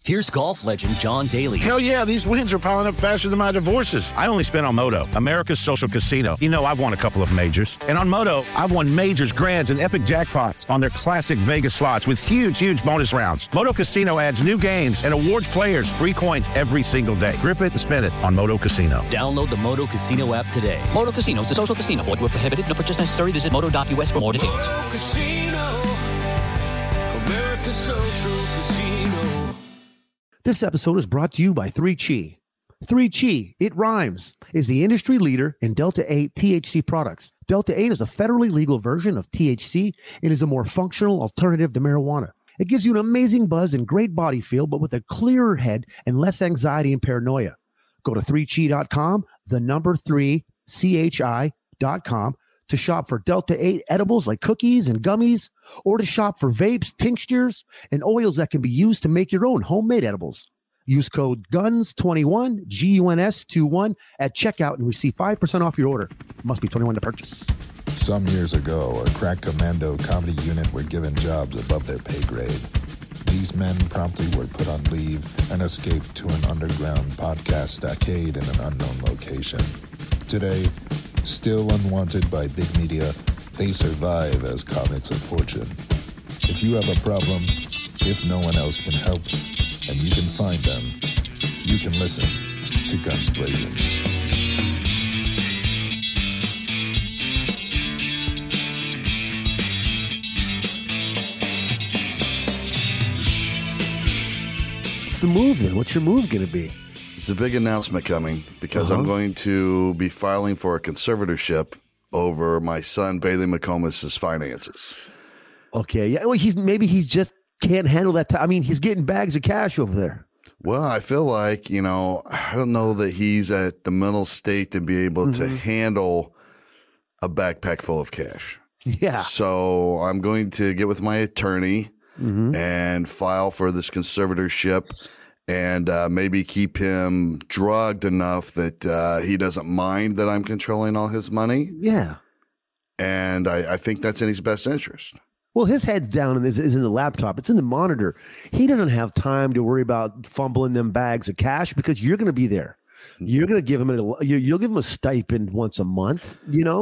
Here's golf legend John Daly. Hell yeah, these wins are piling up faster than my divorces. I only spent on Moto, America's social casino. You know, I've won a couple of majors. And on Moto, I've won majors, grands, and epic jackpots on their classic Vegas slots with huge bonus rounds. Moto Casino adds new games and awards players free coins every single day. Grip it and spin it on Moto Casino. Download the Moto Casino app today. Moto Casino is a social casino. Void where prohibited. No purchase necessary. Visit moto.us for more details. Moto Casino, America's social casino. This episode is brought to you by 3Chi. 3Chi, it rhymes, is the industry leader in Delta-8 THC products. Delta-8 is a federally legal version of THC and is a more functional alternative to marijuana. It gives you an amazing buzz and great body feel, but with a clearer head and less anxiety and paranoia. Go to 3chi.com, the number 3chi.com, to shop for Delta-8 edibles like cookies and gummies, or to shop for vapes, tinctures, and oils that can be used to make your own homemade edibles. Use code GUNS21, GUNS21, at checkout and receive 5% off your order. Must be 21 to purchase. Some years ago, a crack commando comedy unit were given jobs above their pay grade. These men promptly were put on leave and escaped to an underground podcast stockade in an unknown location. Today, still unwanted by big media, they survive as comics of fortune. If you have a problem, if no one else can help, and you can find them, you can listen to Guns Blazing. What's the move then? What's your move going to be? There's a big announcement coming because I'm going to be filing for a conservatorship over my son Bailey McComas' finances. Okay, yeah. Well, he's just can't handle that. I mean, he's getting bags of cash over there. Well, I feel like, I don't know that he's at the mental state to be able to handle a backpack full of cash. Yeah. So I'm going to get with my attorney and file for this conservatorship and maybe keep him drugged enough that he doesn't mind that I'm controlling all his money. Yeah. And I think that's in his best interest. Well, his head's down and is in the laptop. It's in the monitor. He doesn't have time to worry about fumbling them bags of cash because you're going to be there. You're going to give him you'll give him a stipend once a month,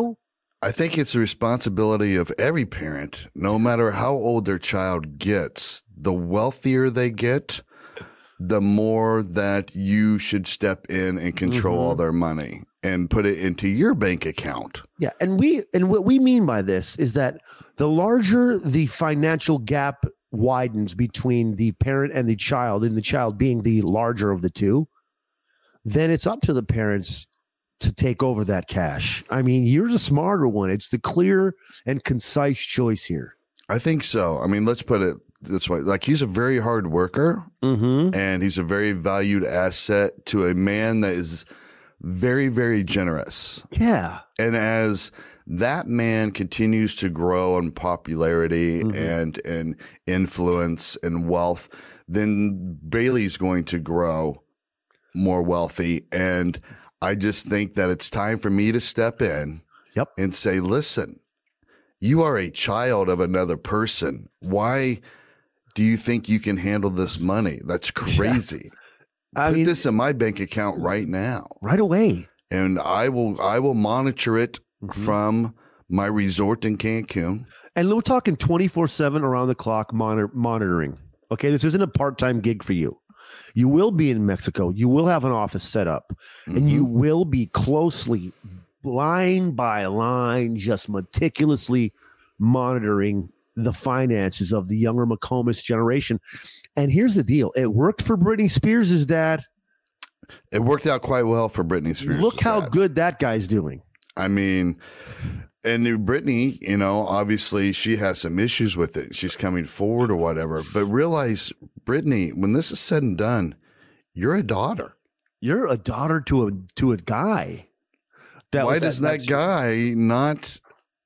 I think it's the responsibility of every parent, no matter how old their child gets, the wealthier they get, the more that you should step in and control all their money and put it into your bank account. Yeah. And what we mean by this is that the larger the financial gap widens between the parent and the child, and the child being the larger of the two, then it's up to the parents to take over that cash. I mean, you're the smarter one. It's the clear and concise choice here. I think so. I mean, let's put it this way. Like, he's a very hard worker and he's a very valued asset to a man that is very, very generous. Yeah. And as that man continues to grow in popularity and influence and wealth, then Bailey's going to grow more wealthy. And I just think that it's time for me to step in and say, listen, you are a child of another person. Why do you think you can handle this money? That's crazy. Yeah. Put this in my bank account right now. Right away. And I will monitor it from my resort in Cancun. And we're talking 24/7 around the clock monitoring. Okay, this isn't a part-time gig for you. You will be in Mexico. You will have an office set up, and you will be closely, line by line, just meticulously monitoring the finances of the younger McComas generation. And here's the deal. It worked for Britney Spears' dad. It worked out quite well for Britney Spears. Look how good that guy's doing. I mean, and Britney, obviously she has some issues with it. She's coming forward or whatever. But realize, Britney, when this is said and done, you're a daughter. You're a daughter to a guy. Why does that guy not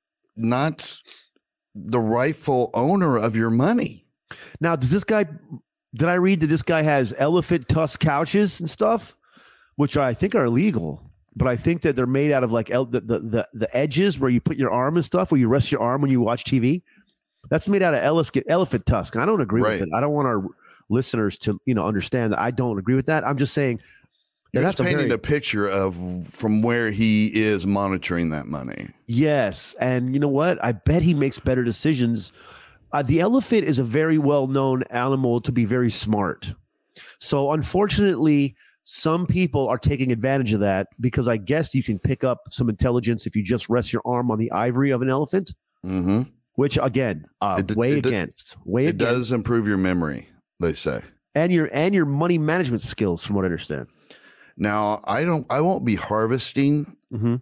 the rightful owner of your money? Now, did I read that this guy has elephant tusk couches and stuff, which I think are illegal, but I think that they're made out of like the edges where you put your arm and stuff, where you rest your arm when you watch TV. That's made out of elephant tusk. I don't agree with it. I don't want to listeners to, understand that I don't agree with that. I'm just saying You're that's just painting a picture of from where he is monitoring that money. Yes. And you know what? I bet he makes better decisions. The elephant is a very well-known animal to be very smart. So unfortunately, some people are taking advantage of that because I guess you can pick up some intelligence if you just rest your arm on the ivory of an elephant, which again, it does improve your memory, they say. And your money management skills, from what I understand. Now, I won't be harvesting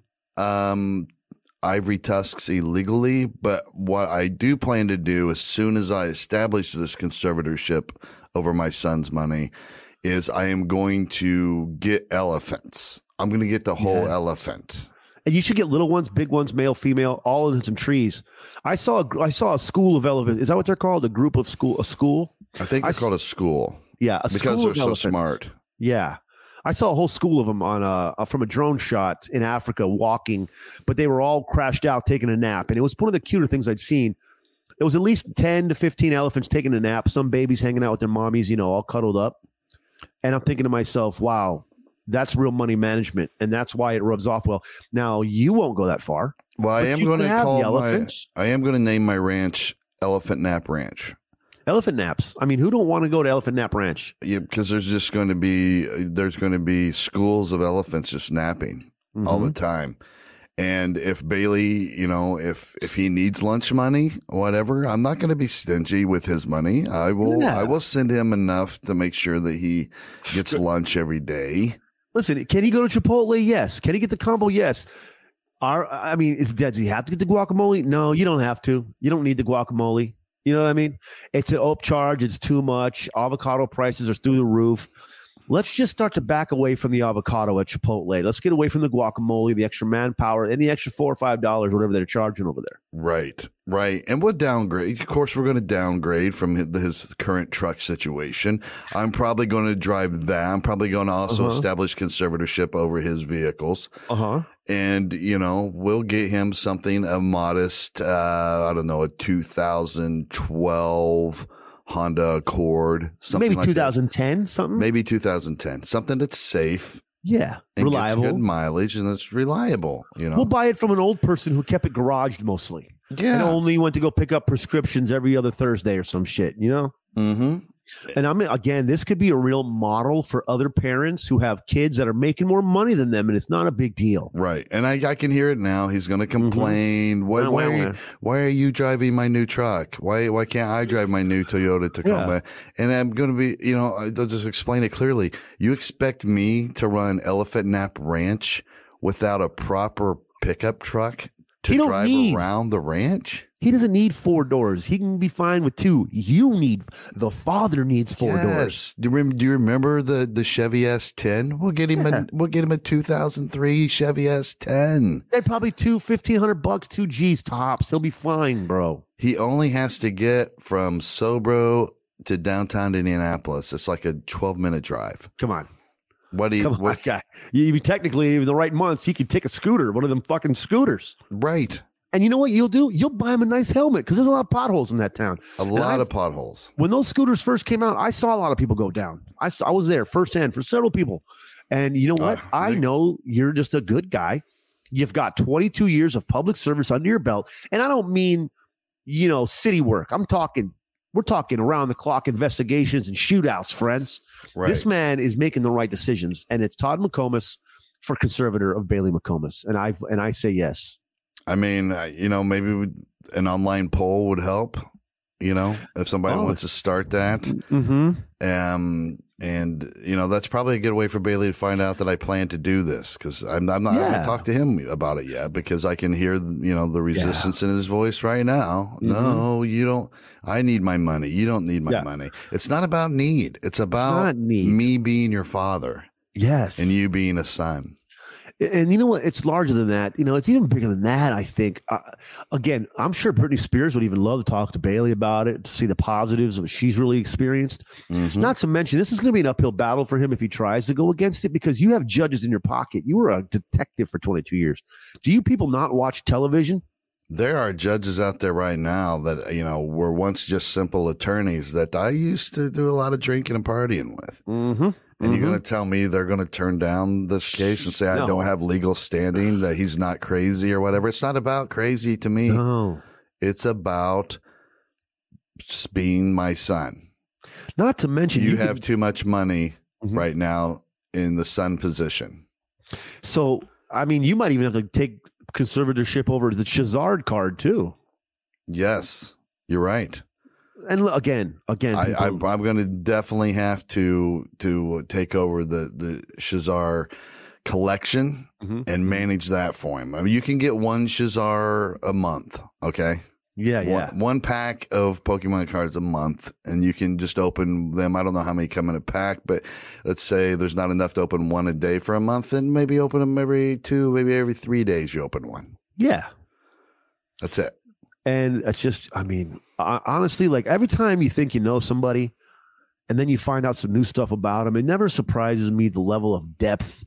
ivory tusks illegally, but what I do plan to do as soon as I establish this conservatorship over my son's money is I am going to get elephants. I'm going to get the whole elephant. And you should get little ones, big ones, male, female, all in some trees. I saw a school of elephants. Is that what they're called? A school? I think they're called a school. Yeah, because they're so smart. Yeah. I saw a whole school of them from a drone shot in Africa walking, but they were all crashed out taking a nap. And it was one of the cuter things I'd seen. It was at least 10 to 15 elephants taking a nap, some babies hanging out with their mommies, all cuddled up. And I'm thinking to myself, wow, that's real money management. And that's why it rubs off well. Now, you won't go that far. Well, I am going to name my ranch Elephant Nap Ranch. Elephant naps. I mean, who don't want to go to Elephant Nap Ranch? Yeah, because there's going to be schools of elephants just napping all the time. And if Bailey, if he needs lunch money, whatever, I'm not going to be stingy with his money. I will send him enough to make sure that he gets lunch every day. Listen, can he go to Chipotle? Yes. Can he get the combo? Yes. Does he have to get the guacamole? No, you don't have to. You don't need the guacamole. You know what I mean? It's an upcharge. It's too much. Avocado prices are through the roof. Let's just start to back away from the avocado at Chipotle. Let's get away from the guacamole, the extra manpower, and the extra $4 or $5, whatever they're charging over there. Right. And we'll downgrade. Of course, we're going to downgrade from his current truck situation. I'm probably going to drive that. I'm probably going to also establish conservatorship over his vehicles. And, we'll get him something, a modest, a 2012 Honda Accord, something maybe 2010, something. Maybe 2010, something that's safe. Yeah, and reliable, gets good mileage, and it's reliable. We'll buy it from an old person who kept it garaged mostly. Yeah, and only went to go pick up prescriptions every other Thursday or some shit. And this could be a real model for other parents who have kids that are making more money than them, and it's not a big deal. Right. And I can hear it now. He's going to complain. Why are you driving my new truck? Why can't I drive my new Toyota Tacoma? Yeah. And I'm going to be, they'll just explain it clearly. You expect me to run Elephant Nap Ranch without a proper pickup truck to drive around the ranch? He doesn't need 4 doors. He can be fine with 2. The father needs 4 doors. Do you remember the Chevy S10? We'll get him a 2003 Chevy S10. They're probably $1,500, $2 tops. He'll be fine, bro. He only has to get from Sobro to downtown Indianapolis. It's like a 12-minute drive. Come on. Guy. Technically, in the right months, he could take a scooter, one of them fucking scooters. Right. And you know what you'll do? You'll buy him a nice helmet because there's a lot of potholes in that town. A lot of potholes. When those scooters first came out, I saw a lot of people go down. I was there firsthand for several people. And you know what? I know you're just a good guy. You've got 22 years of public service under your belt. And I don't mean, city work. We're talking around the clock investigations and shootouts, friends. Right. This man is making the right decisions. And it's Todd McComas for conservator of Bailey McComas. And I say yes. I mean, maybe an online poll would help, if somebody wants to start that. And that's probably a good way for Bailey to find out that I plan to do this because I haven't talked to him about it yet because I can hear, the resistance in his voice right now. No, you don't. I need my money. You don't need my money. It's not about need. It's about me being your father. Yes. And you being a son. And you know what? It's larger than that. It's even bigger than that, I think. Again, I'm sure Britney Spears would even love to talk to Bailey about it, to see the positives of what she's really experienced. Not to mention, this is going to be an uphill battle for him if he tries to go against it because you have judges in your pocket. You were a detective for 22 years. Do you people not watch television? There are judges out there right now that, were once just simple attorneys that I used to do a lot of drinking and partying with. Mm-hmm. And you're going to tell me they're going to turn down this case and say I don't have legal standing, that he's not crazy or whatever? It's not about crazy to me. No. It's about just being my son. Not to mention you have too much money right now in the son position. So, I mean, you might even have to take conservatorship over the Shazard card too. Yes, you're right. And again, I'm going to definitely have to take over the Shazar collection and manage that for him. I mean, you can get one Shazar a month, okay? Yeah. One pack of Pokemon cards a month, and you can just open them. I don't know how many come in a pack, but let's say there's not enough to open one a day for a month, then maybe open them every 2, maybe every 3 days you open one. Yeah. That's it. And it's just, I mean, honestly, like every time you think you know somebody and then you find out some new stuff about them, it never surprises me the level of depth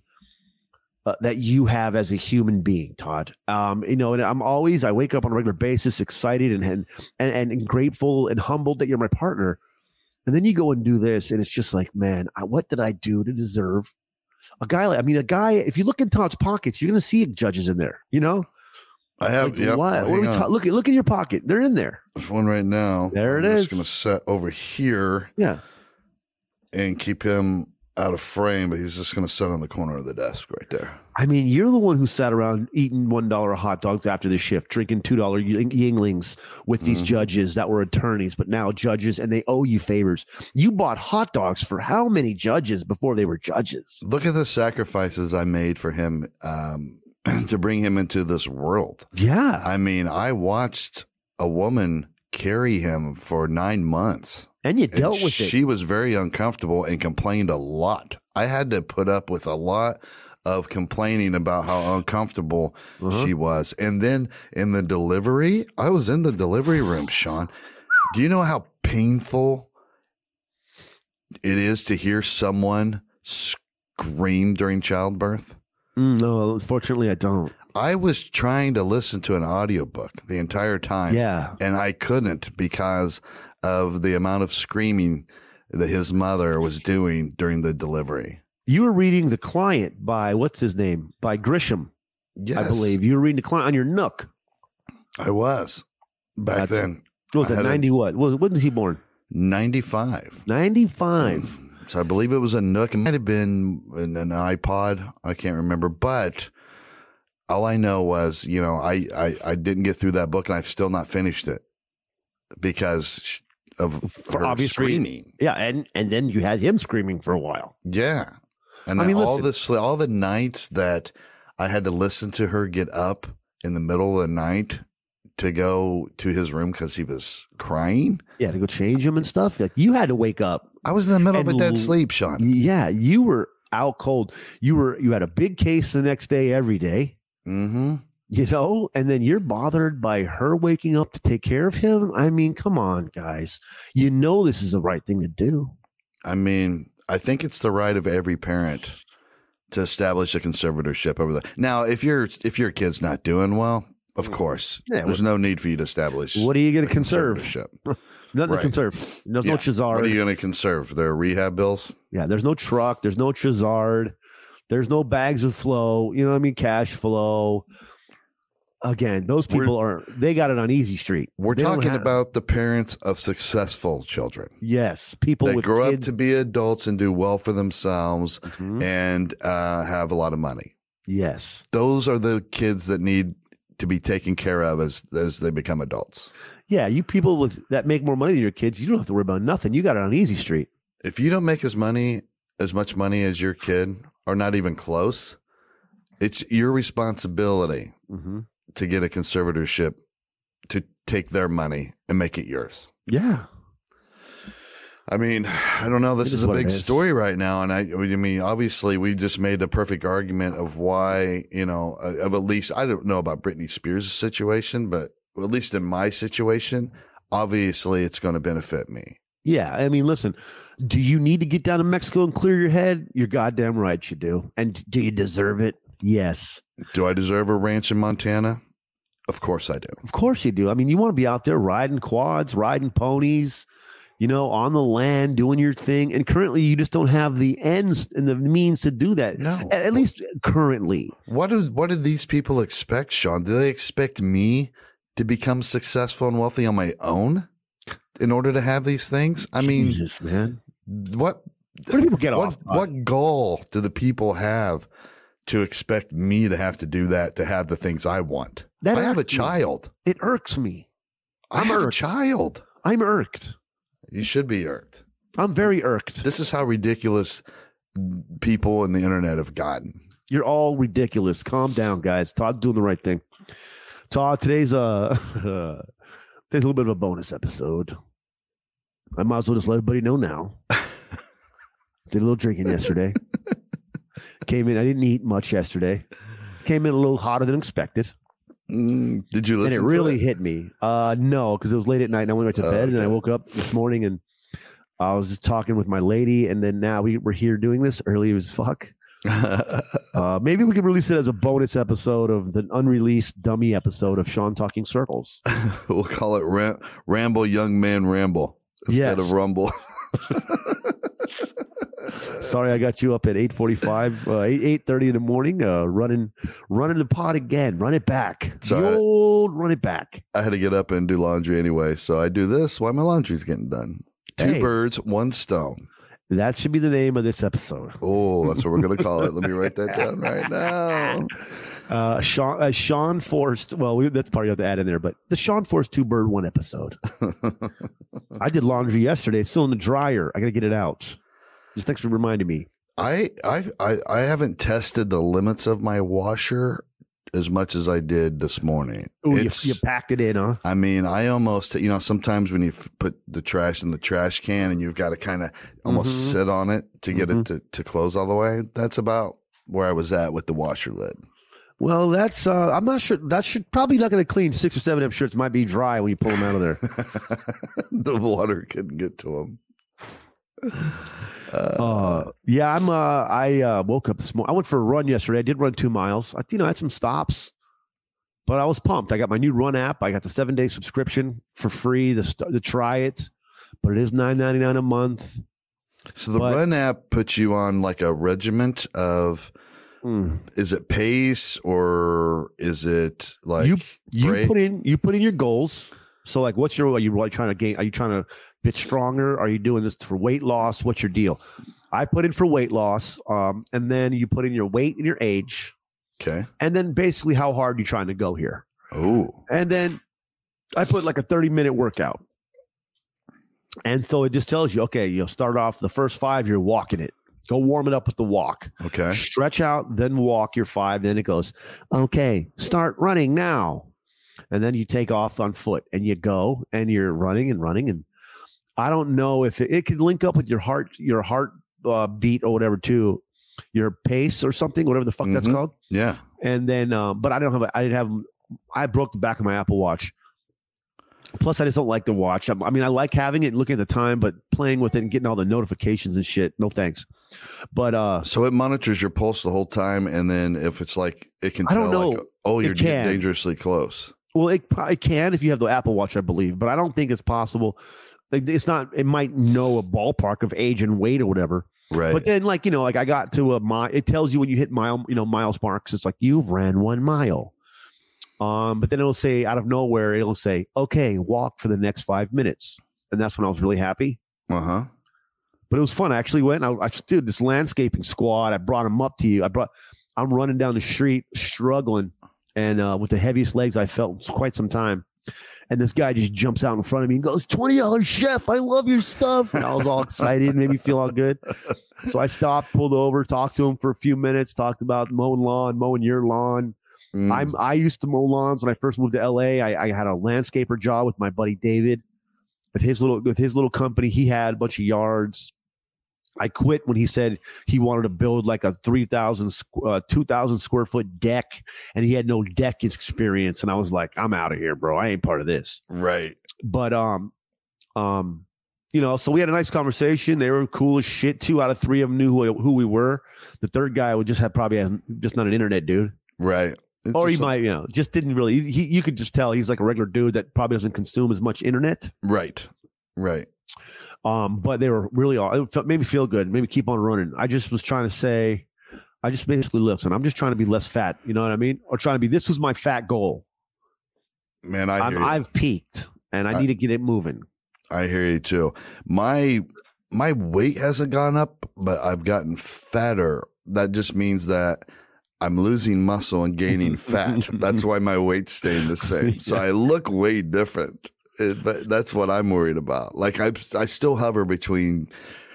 that you have as a human being, Todd. And I wake up on a regular basis excited and grateful and humbled that you're my partner. And then you go and do this, and it's just like, man, what did I do to deserve a guy? If you look in Todd's pockets, you're going to see judges in there, I have. Like, look in your pocket. They're in there. There's one right now. There it I'm is. just going to set over here. Yeah. And keep him out of frame, but he's just going to sit on the corner of the desk right there. I mean, you're the one who sat around eating $1 hot dogs after the shift, drinking $2 Yinglings with these judges that were attorneys, but now judges, and they owe you favors. You bought hot dogs for how many judges before they were judges? Look at the sacrifices I made for him to bring him into this world. Yeah. I mean, I watched a woman carry him for 9 months. And you dealt with it. She was very uncomfortable and complained a lot. I had to put up with a lot of complaining about how uncomfortable she was. And then in the delivery, I was in the delivery room, Sean. Do you know how painful it is to hear someone scream during childbirth? No, unfortunately, I don't. I was trying to listen to an audiobook the entire time. Yeah. And I couldn't because of the amount of screaming that his mother was doing during the delivery. You were reading The Client by, what's his name? By Grisham. Yes. I believe. You were reading The Client on your Nook. I was back then. What was that, 90 what? When was he born? 95. 95. So I believe it was a Nook. It might have been an iPod. I can't remember. But all I know was, I didn't get through that book, and I've still not finished it because of her obvious screaming. Yeah, and then you had him screaming for a while. Yeah. And I mean, all the nights that I had to listen to her get up in the middle of the night to go to his room because he was crying. Yeah, to go change him and stuff. Like, you had to wake up. I was in the middle of a dead sleep, Sean. Yeah, you were out cold. You had a big case the next day every day. Mm-hmm. And then you're bothered by her waking up to take care of him. I mean, come on, guys. This is the right thing to do. I mean, I think it's the right of every parent to establish a conservatorship over there. Now, if your kid's not doing well, of course, there's no need for you to establish. What are you going to conserve? Nothing to conserve. There's no Chazard. What are you going to conserve? Their rehab bills? Yeah, there's no truck. There's no Chazard. There's no bags of flow. You know what I mean? Cash flow. Again, those people they got it on easy street. We're talking about the parents of successful children. Yes. People that with grow kids. up to be adults and do well for themselves and have a lot of money. Yes. Those are the kids that need to be taken care of as they become adults. Yeah. You people that make more money than your kids, you don't have to worry about nothing. You got it on easy street. If you don't make as much money as your kid, or not even close, it's your responsibility to get a conservatorship to take their money and make it yours. Yeah. I mean, I don't know. This is a big story right now. And I mean, obviously we just made a perfect argument of why, of at least, I don't know about Britney Spears' situation, but at least in my situation, obviously it's going to benefit me. Yeah. I mean, listen, do you need to get down to Mexico and clear your head? You're goddamn right you do. And do you deserve it? Yes. Do I deserve a ranch in Montana? Of course I do. Of course you do. I mean, you want to be out there riding quads, riding ponies, on the land, doing your thing. And currently you just don't have the ends and the means to do that. No. At least currently. What do these people expect, Sean? Do they expect me to become successful and wealthy on my own in order to have these things? I mean, Jesus, man. What Where do people get off? What goal do the people have to expect me to have to do that to have the things I want? I have a child. It irks me. I have a child. I'm irked. You should be irked. I'm very irked. This is how ridiculous people in the internet have gotten. You're all ridiculous. Calm down, guys. Todd's doing the right thing. Todd, today's a little bit of a bonus episode. I might as well just let everybody know now. Did a little drinking yesterday. Came in. I didn't eat much yesterday. Came in a little hotter than expected. Did you listen? And it really hit me. No, because it was late at night and I went to bed. And I woke up this morning and I was just talking with my lady. And then now we're here doing this early as fuck. Maybe we could release it as a bonus episode of the unreleased dummy episode of Sean Talking Circles. We'll call it Ramble Young Man Ramble instead of Rumble. Sorry, I got you up at 8:45, 8:30 in the morning, running the pod again. Run it back. Sorry. The old run it back. I had to get up and do laundry anyway, so I do this while my laundry's getting done. Two birds, one stone. That should be the name of this episode. Oh, that's what we're going to call it. Let me write that down right now. Sean Forrest. Well, that's part you have to add in there, but the Sean Forrest 2-bird 1 episode. I did laundry yesterday. It's still in the dryer. I got to get it out. Just thanks for reminding me. I haven't tested the limits of my washer as much as I did this morning. Ooh, you packed it in, huh? I mean, I almost, sometimes when you put the trash in the trash can and you've got to kind of almost sit on it to get it to close all the way. That's about where I was at with the washer lid. Well, that's, I'm not sure. That should probably not going to clean 6 or 7 of shirts. Might be dry when you pull them out of there. The water couldn't get to them. I woke up this morning. I went for a run yesterday. I did run 2 miles. I had some stops, but I was pumped. I got my new Run app. I got the 7-day subscription for free to try it, but it is $9.99 a month. So the Run app puts you on like a regiment of, is it pace or is it like you put in your goals. So like, are you really trying to gain? Are you trying to get stronger? Are you doing this for weight loss? What's your deal? I put in for weight loss. And then you put in your weight and your age. Okay. And then basically how hard you're trying to go here. Oh. And then I put like a 30-minute workout. And so it just tells you, okay, you'll start off the first 5, you're walking it. Go warm it up with the walk. Okay. Stretch out, then walk your 5. Then it goes, okay, start running now. And then you take off on foot and you go and you're running. And I don't know if it could link up with your heart beat or whatever too, your pace or something, whatever the fuck that's called. Yeah. And then, but I broke the back of my Apple Watch. Plus, I just don't like the watch. I mean, I like having it and looking at the time, but playing with it and getting all the notifications and shit. No thanks. But so it monitors your pulse the whole time, and then if it's like it can, I don't know. Like, you're getting dangerously close. Well, it can if you have the Apple Watch, I believe, but I don't think it's possible. Like it's not. It might know a ballpark of age and weight or whatever. Right. But then, like I got to a mile. It tells you when you hit miles marks. It's like you've ran 1 mile. But then it'll say out of nowhere, it'll say, okay, walk for the next 5 minutes. And that's when I was really happy. Uh-huh. But it was fun. I actually went, I did this landscaping squad. I brought them up to you. I'm running down the street, struggling. And with the heaviest legs I felt in quite some time. And this guy just jumps out in front of me and goes, $20, chef. I love your stuff. And I was all excited, made me feel all good. So I stopped, pulled over, talked to him for a few minutes, talked about mowing your lawn. I used to mow lawns when I first moved to LA. I had a landscaper job with my buddy David. With his little company, he had a bunch of yards. I quit when he said he wanted to build like a 2,000 square foot deck, and he had no deck experience. And I was like, I'm out of here, bro. I ain't part of this. Right. But so we had a nice conversation. They were cool as shit. 2 out of 3 of them knew who we were. The third guy would just not an internet dude. Right. Or he might, just didn't really. You could just tell he's like a regular dude that probably doesn't consume as much internet. Right. But they were really, it made me feel good. Made me keep on running. I just was trying to say, I just basically listen. I'm just trying to be less fat. You know what I mean? Or trying to be. This was my fat goal. Man, I've peaked, and I need to get it moving. I hear you too. My weight hasn't gone up, but I've gotten fatter. That just means that I'm losing muscle and gaining fat. That's why my weight's staying the same. So I look way different. But that's what I'm worried about. Like I still hover between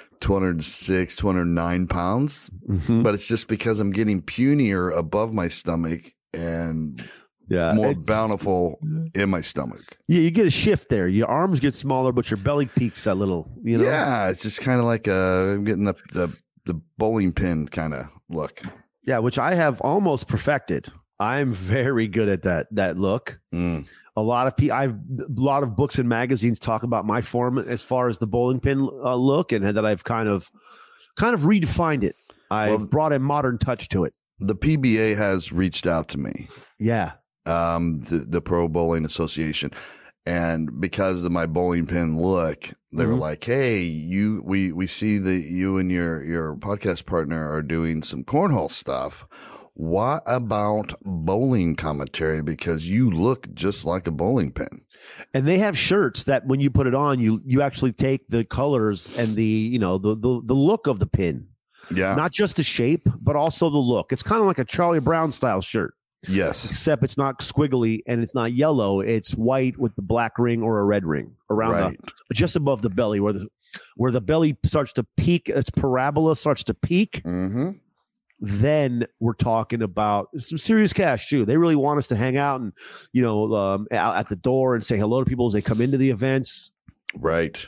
206, 209 pounds, but it's just because I'm getting punier above my stomach and more bountiful in my stomach. Yeah, you get a shift there. Your arms get smaller, but your belly peaks a little. Yeah, it's just kind of like I'm getting the bowling pin kind of look. Yeah, which I have almost perfected. I'm very good at that look. A lot of books and magazines talk about my form as far as the bowling pin look, and that I've kind of redefined it. I've brought a modern touch to it. The PBA has reached out to me. Yeah. The Pro Bowling Association. And because of my bowling pin look, they were like, "Hey, we see that you and your podcast partner are doing some cornhole stuff. What about bowling commentary? Because you look just like a bowling pin." And they have shirts that when you put it on, you actually take the colors and the look of the pin. Yeah. Not just the shape, but also the look. It's kind of like a Charlie Brown style shirt. Yes. Except it's not squiggly and it's not yellow. It's white with the black ring or a red ring around just above the belly where the belly starts to peak. Its parabola starts to peak. Mm-hmm. Then we're talking about some serious cash too. They really want us to hang out and, out at the door and say hello to people as they come into the events. Right.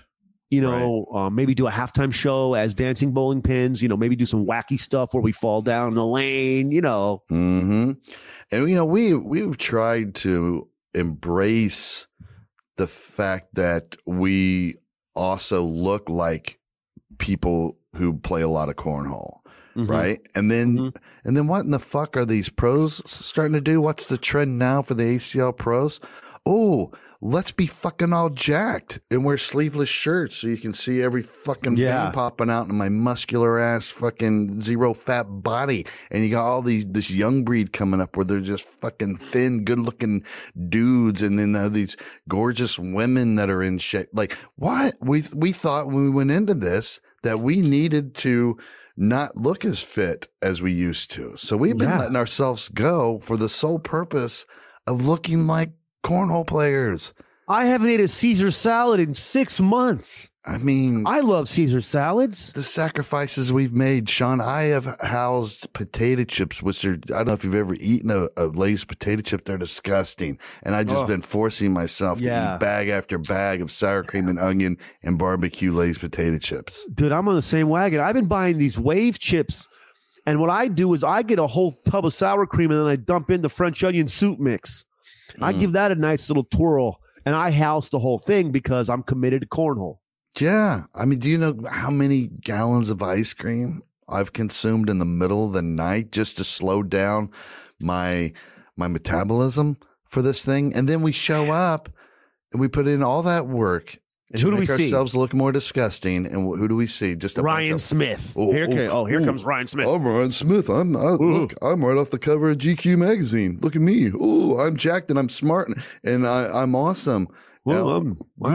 Maybe do a halftime show as dancing bowling pins, maybe do some wacky stuff where we fall down the lane, Mm-hmm. And, we've tried to embrace the fact that we also look like people who play a lot of cornhole. Right. And then what in the fuck are these pros starting to do? What's the trend now for the ACL pros? Oh, let's be fucking all jacked and wear sleeveless shirts so you can see every fucking vein popping out in my muscular ass fucking zero fat body. And you got all this young breed coming up where they're just fucking thin, good looking dudes. And then there are these gorgeous women that are in shape. Like what? We thought when we went into this that we needed to not look as fit as we used to. So we've been letting ourselves go for the sole purpose of looking like cornhole players. I haven't ate a Caesar salad in 6 months. I mean, I love Caesar salads. The sacrifices we've made, Sean. I have housed potato chips, which are, I don't know if you've ever eaten a Lay's potato chip. They're disgusting. And I've just been forcing myself to eat bag after bag of sour cream and onion and barbecue Lay's potato chips. Dude, I'm on the same wagon. I've been buying these wave chips. And what I do is I get a whole tub of sour cream and then I dump in the French onion soup mix. I give that a nice little twirl and I house the whole thing because I'm committed to cornhole. Yeah. I mean, do you know how many gallons of ice cream I've consumed in the middle of the night just to slow down my metabolism for this thing? And then we show up and we put in all that work and who do we see? Ourselves look more disgusting. And who do we see? Just a Ryan Smith. Here comes Ryan Smith. I'm Ryan Smith. I'm right off the cover of GQ magazine. Look at me. Oh, I'm jacked and I'm smart and I'm awesome. Well, I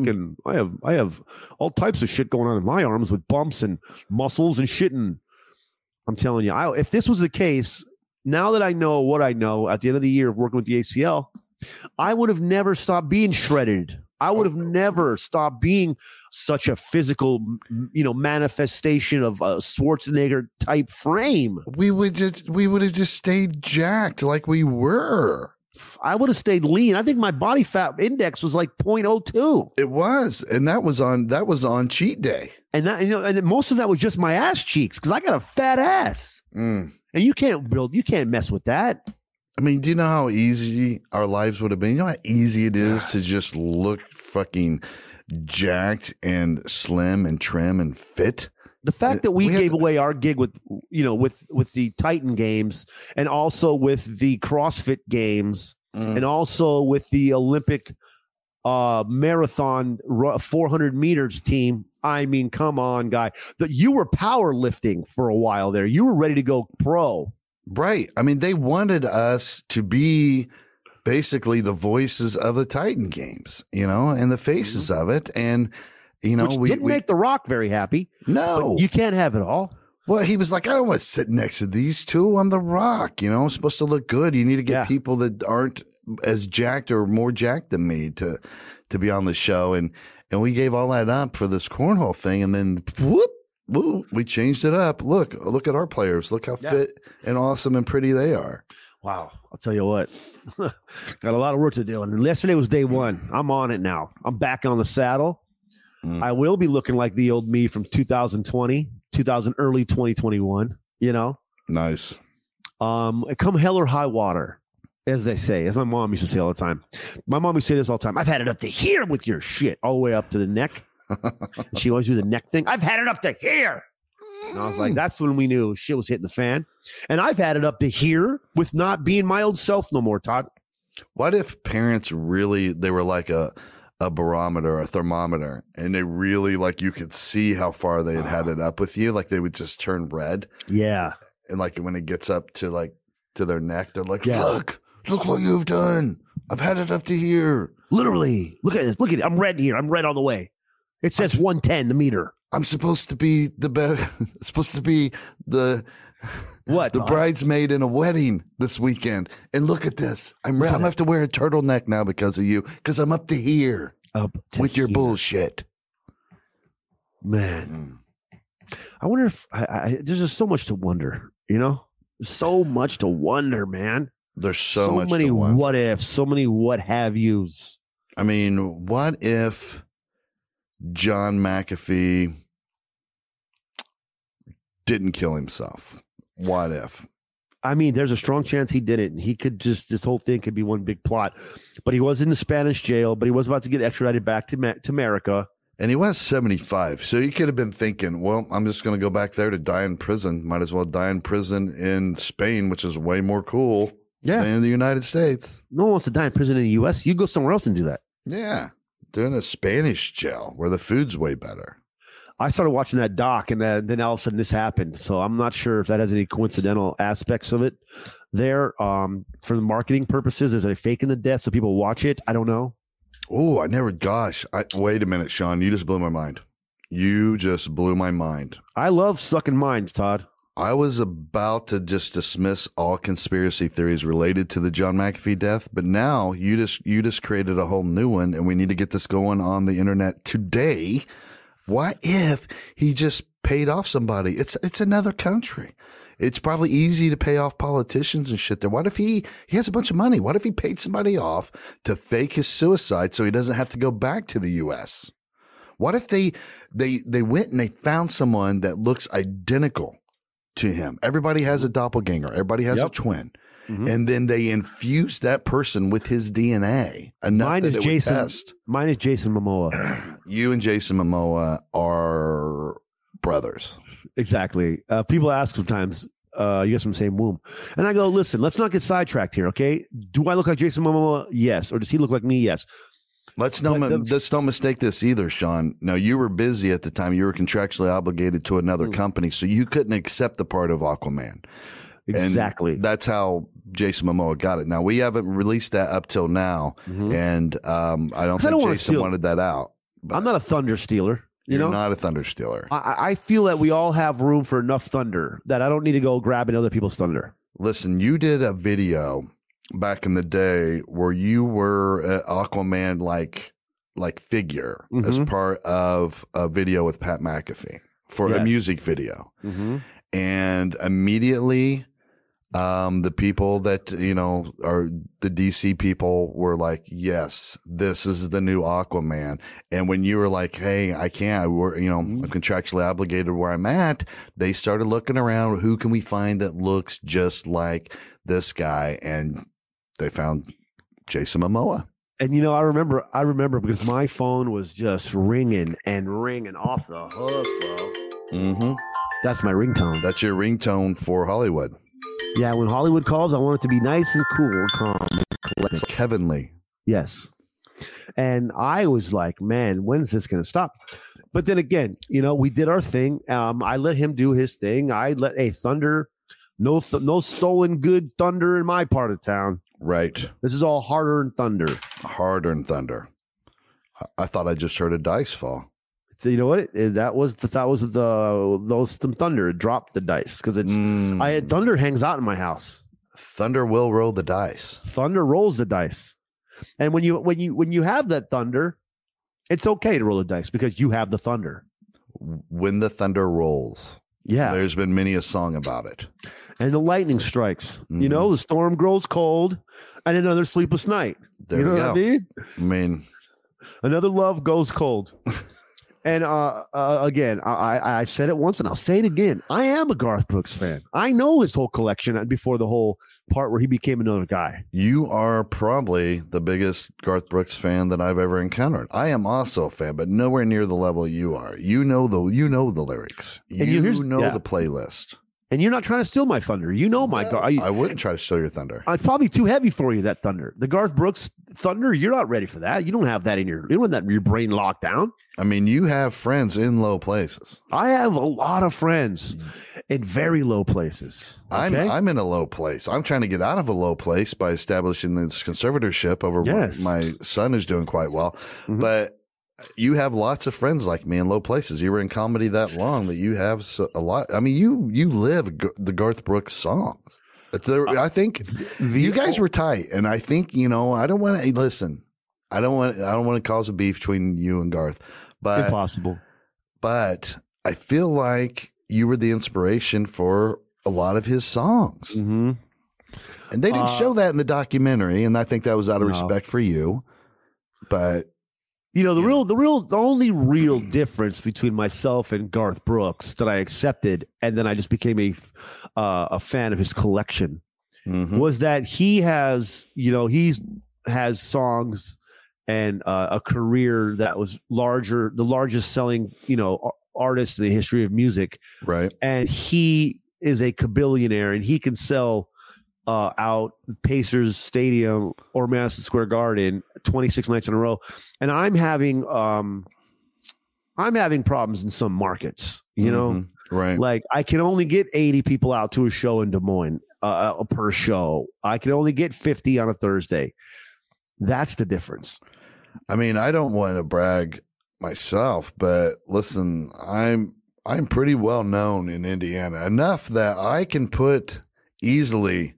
have all types of shit going on in my arms with bumps and muscles and shit. And I'm telling you, if this was the case, now that I know what I know at the end of the year of working with the ACL, I would have never stopped being shredded. I would have never stopped being such a physical, manifestation of a Schwarzenegger type frame. We would have just stayed jacked like we were. I would have stayed lean. I think my body fat index was like 0.02. It was, and that was on cheat day. And that, and most of that was just my ass cheeks because I got a fat ass. And you can't mess with that. I mean, do you know how easy our lives would have been? You know how easy it is to just look fucking jacked and slim and trim and fit? The fact that we We had- gave away our gig with the Titan games and also with the CrossFit games and also with the Olympic marathon 400 meters team. I mean, come on, guy. You were powerlifting for a while there. You were ready to go pro. Right. I mean, they wanted us to be basically the voices of the Titan games, and the faces of it. And, Which we didn't make The Rock very happy. no. But you can't have it all. Well, he was like, I don't want to sit next to these two. I'm The Rock. I'm supposed to look good. You need to get people that aren't as jacked or more jacked than me to be on the show. And we gave all that up for this cornhole thing. And then whoop, we changed it up. Look at our players. Look how fit and awesome and pretty they are. Wow. I'll tell you what, got a lot of work to do. And yesterday was day one. I'm on it now. I'm back on the saddle. I will be looking like the old me from 2020, early 2021, Nice. Come hell or high water, as they say, as my mom used to say all the time. My mom used to say this all the time. I've had it up to here with your shit, all the way up to the neck. She always do the neck thing. I've had it up to here. And I was like, that's when we knew shit was hitting the fan. And I've had it up to here with not being my old self no more, Todd. What if parents really, they were like a barometer, a thermometer, and they really, like, you could see how far they had it up with you. Like they would just turn red. Yeah. And like when it gets up to their neck, they're like, look what you've done. I've had it up to here. Literally. Look at this. Look at it. I'm red here. I'm red all the way. It says 110 the meter. I'm supposed to be the best, supposed to be the bridesmaid in a wedding this weekend. And look at this. I'm going to have to wear a turtleneck now because of you, because I'm up to here with your bullshit. Man. I wonder if there's just so much to wonder, so much to wonder, man. There's so much many to wonder. what ifs, so many what have yous. I mean, what if John McAfee didn't kill himself? What if? I mean, there's a strong chance he did it, and he could this whole thing could be one big plot. But he was in the Spanish jail, but he was about to get extradited back to America. And he was 75. So he could have been thinking, well, I'm just going to go back there to die in prison. Might as well die in prison in Spain, which is way more cool than in the United States. No one wants to die in prison in the U.S. You go somewhere else and do that. Yeah. They're in a Spanish jail where the food's way better. I started watching that doc, and then all of a sudden this happened. So I'm not sure if that has any coincidental aspects of it there. For the marketing purposes, is it faking the death so people watch it? I don't know. Oh, wait a minute, Sean. You just blew my mind. You just blew my mind. I love sucking minds, Todd. I was about to just dismiss all conspiracy theories related to the John McAfee death, but now you just created a whole new one, and we need to get this going on the internet today. What if he just paid off somebody? It's another country. It's probably easy to pay off politicians and shit there. What if he has a bunch of money? What if he paid somebody off to fake his suicide so he doesn't have to go back to the U.S.? What if they went and they found someone that looks identical to him? Everybody has a doppelganger. Everybody has a twin. Mm-hmm. And then they infuse that person with his DNA. Mine is Jason Momoa. You and Jason Momoa are brothers. Exactly. People ask sometimes, you guys from the same womb. And I go, listen, let's not get sidetracked here, okay? Do I look like Jason Momoa? Yes. Or does he look like me? Yes. Let's don't mistake this either, Sean. No, you were busy at the time. You were contractually obligated to another company, so you couldn't accept the part of Aquaman. Exactly. And that's how Jason Momoa got it. Now, we haven't released that up till now, and I don't think Jason wanted that out. I'm not a thunder stealer. You're not a thunder stealer. I feel that we all have room for enough thunder that I don't need to go grabbing other people's thunder. Listen, you did a video back in the day where you were an Aquaman like figure as part of a video with Pat McAfee for a music video. And immediately the people that, are the DC people were like, yes, this is the new Aquaman. And when you were like, hey, I can't, I'm contractually obligated where I'm at, they started looking around. Who can we find that looks just like this guy? And they found Jason Momoa. And, I remember because my phone was just ringing and ringing off the hook, bro. Mm-hmm. That's my ringtone. That's your ringtone for Hollywood. Yeah, when Hollywood calls, I want it to be nice and cool and calm and It's collected. heavenly. Yes. And I was like, man, when's this going to stop? But then again, we did our thing. I let him do his thing. I let Thunder, no stolen good thunder in my part of town. Right. This is all hard-earned thunder. Hard-earned thunder. I thought I just heard a dice fall. So you know what? That was some thunder. It dropped the dice because it's thunder hangs out in my house. Thunder will roll the dice. Thunder rolls the dice, and when you have that thunder, it's okay to roll the dice because you have the thunder. When the thunder rolls, Yeah, there's been many a song about it. and the lightning strikes. Mhm. The storm grows cold, and another sleepless night. There you know we what go. I mean? I mean, Another love goes cold. And again, I said it once and I'll say it again. I am a Garth Brooks fan. I know his whole collection before the whole part where he became another guy. you are probably the biggest Garth Brooks fan that I've ever encountered. I am also a fan, but nowhere near the level you are. You know the lyrics. And You here's- know yeah. the playlist. And you're not trying to steal my thunder. You know my Garth. I wouldn't try to steal your thunder. It's probably too heavy for you, that thunder. The Garth Brooks thunder, you're not ready for that. You don't have that you don't have that in your brain locked down. I mean, you have friends in low places. I have a lot of friends in very low places. Okay? I'm in a low place. I'm trying to get out of a low place by establishing this conservatorship over Yes. my son is doing quite well. Mhm. But you have lots of friends like me in low places. You were in comedy that long that you have a lot. I mean, you live the Garth Brooks songs. I think you guys were tight, and I think I don't want to listen. I don't want to cause a beef between you and Garth, but impossible. But I feel like you were the inspiration for a lot of his songs. Mm-hmm. And they didn't show that in the documentary, and I think that was out of No. respect for you. But The only real difference between myself and Garth Brooks that I accepted, and then I just became a fan of his collection, mhm. was that he has songs and a career that was the largest selling artist in the history of music, right, and he is a kabillionaire, and he can sell out Pacers Stadium or Madison Square Garden 26 nights in a row, and I'm having problems in some markets. Mhm. Right. Like I can only get 80 people out to a show in Des Moines per show. I can only get 50 on a Thursday. That's the difference. I mean, I don't want to brag myself, but listen, I'm pretty well known in Indiana enough that I can put easily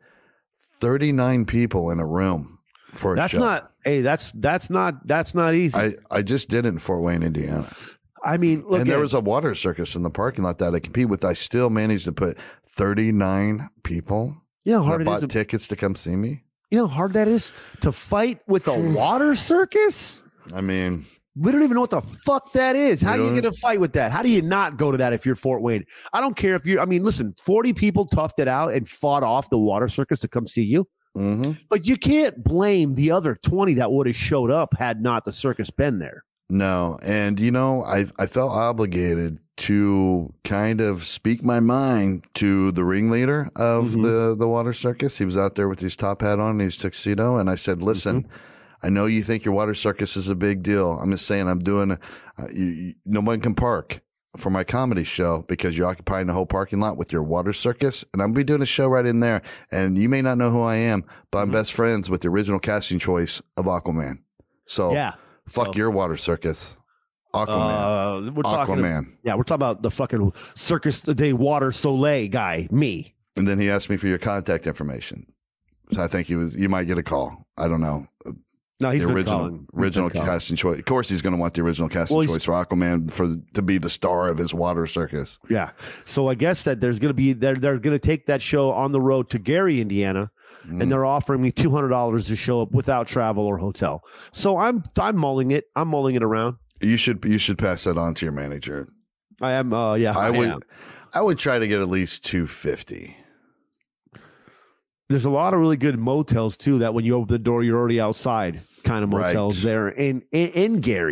39 people in a room for a show. That's not easy. I just did it in Fort Wayne, Indiana. I mean, look, And there was a water circus in the parking lot that I compete with. I still managed to put 39 people how hard that it is. bought tickets to come see me. You know how hard that is to fight with a water circus? I mean, We don't even know what the fuck that is. How You do you don't- get a fight with that? How do you not go to that if you're Fort Wayne? I don't care if listen, 40 people toughed it out and fought off the water circus to come see you. mhm. But you can't blame the other 20 that would have showed up had not the circus been there. No. And, I felt obligated to kind of speak my mind to the ringleader of Mhm. the water circus. He was out there with his top hat on and his tuxedo. And I said, listen, I know you think your water circus is a big deal. I'm just saying I'm doing, no one can park for my comedy show because you're occupying the whole parking lot with your water circus. And I'm going to be doing a show right in there. And you may not know who I am, but I'm best friends with the original casting choice of Aquaman. So Yeah. fuck your water circus. Aquaman. We're talking. Aquaman. Yeah, we're talking about the fucking Circus de Water Soleil guy, me. And then he asked me for your contact information. So I think you might get a call. I don't know. No, he's The been original calling. He's original been calling. casting choice. Of course, he's going to want the original casting Well, choice for Aquaman to be the star of his water circus. Yeah. So I guess that there's going to be they're going to take that show on the road to Gary, Indiana, and they're offering me $200 to show up without travel or hotel. So I'm mulling it. I'm mulling it around. You should pass that on to your manager. I am. Yeah. I would am. I would try to get at least 250. There's a lot of really good motels too. That when you open the door, you're already outside. Kind of motels Right. there in Gary.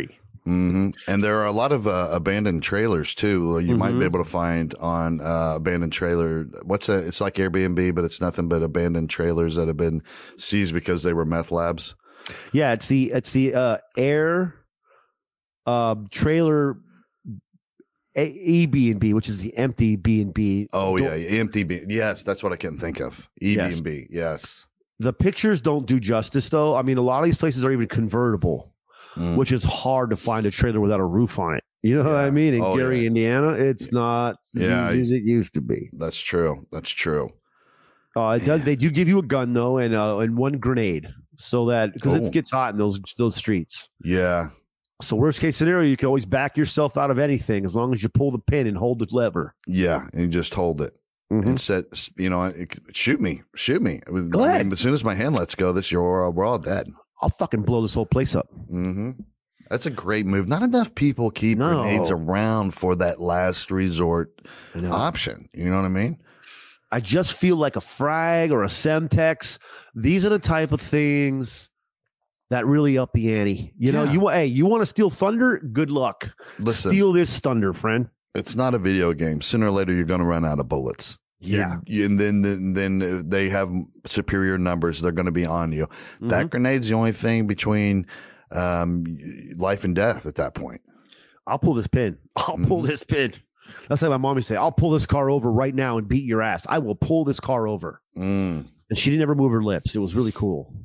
Mm-hmm. And there are a lot of abandoned trailers too. You might be able to find on abandoned trailer. It's like Airbnb, but it's nothing but abandoned trailers that have been seized because they were meth labs. Yeah, it's the air trailer EB&B, which is the empty B&B. Oh yeah, empty B. Yes, that's what I can think of. EB&B. Yes. The pictures don't do justice though. I mean, a lot of these places are even convertible. Which is hard to find a trailer without a roof on it. You know what I mean? In Gary, Indiana, it's not as easy as it used to be. That's true. That's true. It does. They do give you a gun though, and one grenade, so that because it gets hot in those streets. Yeah. So worst case scenario, you can always back yourself out of anything as long as you pull the pin and hold the lever. Yeah, and you just hold it. And said, shoot me. Go ahead. As soon as my hand lets go, we're all dead. I'll fucking blow this whole place up. Mm-hmm. That's a great move. Not enough people keep grenades around for that last resort option. You know what I mean? I just feel like a frag or a Semtex. These are the type of things that really up the ante. You know, you want to steal thunder? Good luck. Listen, steal this thunder, friend. It's not a video game. Sooner or later, you're going to run out of bullets. Yeah. And then if they have superior numbers, they're going to be on you. That grenade's the only thing between life and death at that point. I'll pull this pin. I'll pull this pin. That's like my mom would say, I'll pull this car over right now and beat your ass. I will pull this car over. And she didn't ever move her lips. It was really cool.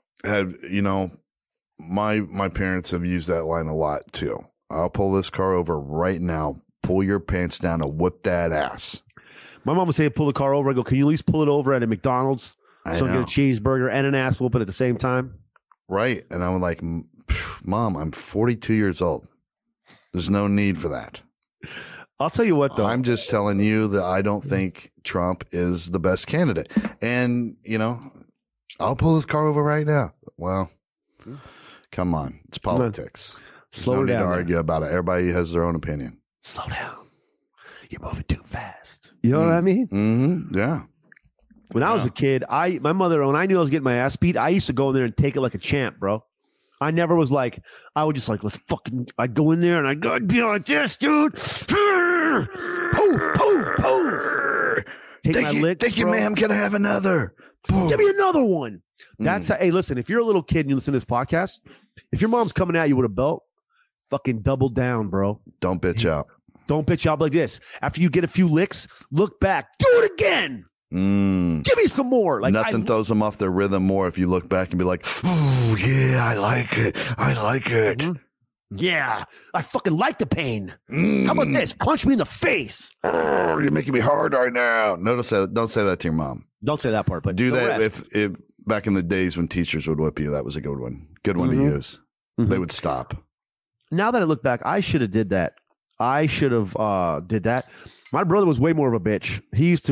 My parents have used that line a lot too. I'll pull this car over right now. Pull your pants down and whip that ass. My mom would say, pull the car over. I go, can you at least pull it over at a McDonald's so I get a cheeseburger and an ass whooping at the same time? Right. And I'm like, Mom, I'm 42 years old. There's no need for that. I'll tell you what, though. I'm just telling you that I don't think Trump is the best candidate. And, I'll pull this car over right now. Well, come on. It's politics. Slow no her need down. to argue about it. Everybody has their own opinion. Slow down. You're moving too fast. You know what I mean? Mm-hmm. Yeah. When I was a kid, my mother, when I knew I was getting my ass beat, I used to go in there and take it like a champ, bro. I never was like, I would just like, I'd go in there and I'd go, be like this, dude. Poof, poof, poof. Take my licks, thank you, ma'am. Can I have another? Poof. Give me another one. That's hey, listen, if you're a little kid and you listen to this podcast, if your mom's coming at you with a belt, fucking double down, bro. Don't bitch out. Don't bitch out like this. After you get a few licks, look back. Do it again. Give me some more. Like nothing throws them off their rhythm more if you look back and be like, "Oh yeah, I like it. I like it." Yeah, I fucking like the pain. How about this? Punch me in the face. Oh, you're making me hard right now. Don't say that to your mom. Don't say that part, but do that if back in the days when teachers would whip you. That was a good one. Good one to use. They would stop. Now that I look back, I should have did that. I should have did that. My brother was way more of a bitch. He used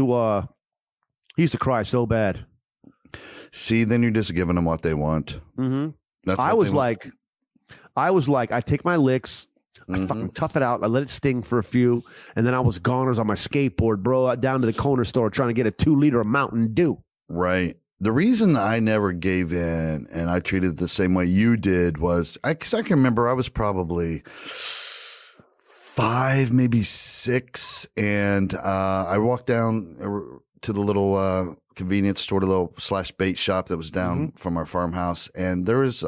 to cry so bad. See, then you're just giving them what they want. That's I was like, I take my licks, I fucking tough it out, I let it sting for a few, and then I was goners on my skateboard, bro, down to the corner store trying to get a 2-liter of Mountain Dew. Right. The reason I never gave in and I treated it the same way you did was because I can remember I was probably 5, maybe 6, and I walked down to the little convenience store, the little /bait shop that was down from our farmhouse, and there was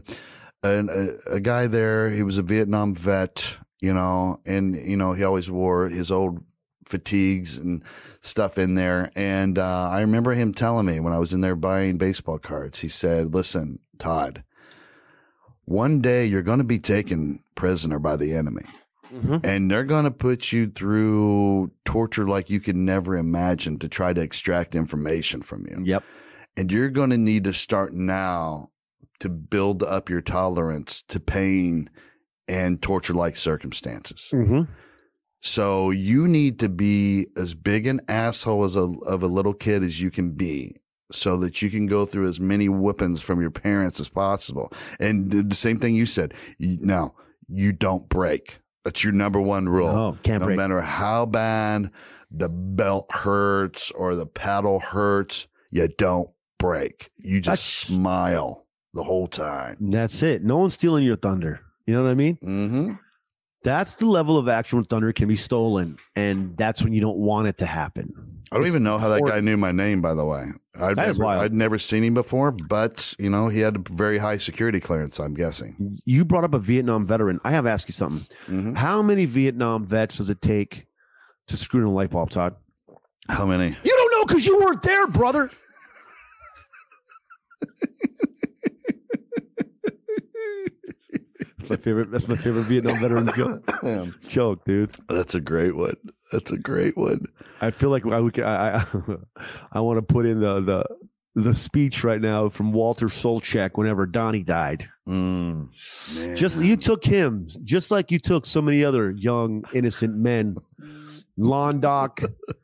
a guy there. He was a Vietnam vet, and he always wore his old fatigues and stuff in there. And I remember him telling me when I was in there buying baseball cards, he said, "Listen, Todd, one day you're going to be taken prisoner by the enemy. And they're going to put you through torture like you could never imagine to try to extract information from you. Yep. And you're going to need to start now to build up your tolerance to pain and torture-like circumstances. So you need to be as big an asshole of a little kid as you can be so that you can go through as many whippings from your parents as possible. And the same thing you said. Now, you don't break. That's your number one rule. No, can't break. No matter how bad the belt hurts or the paddle hurts, you don't break. You just smile the whole time. That's it. No one's stealing your thunder. You know what I mean? Mm-hmm. That's the level of action where thunder can be stolen, and that's when you don't want it to happen. I don't even know how that guy knew my name, by the way. I'd never seen him before, but, you know, he had a very high security clearance, I'm guessing. You brought up a Vietnam veteran. I have to ask you something. Mm-hmm. How many Vietnam vets does it take to screw in a light bulb, Todd? How many? You don't know because you weren't there, brother. That's my favorite Vietnam veteran joke, dude. That's a great one. I feel like I want to put in the speech right now from Walter Solchek whenever Donnie died. Just you took him, just like you took so many other young innocent men. Londoc,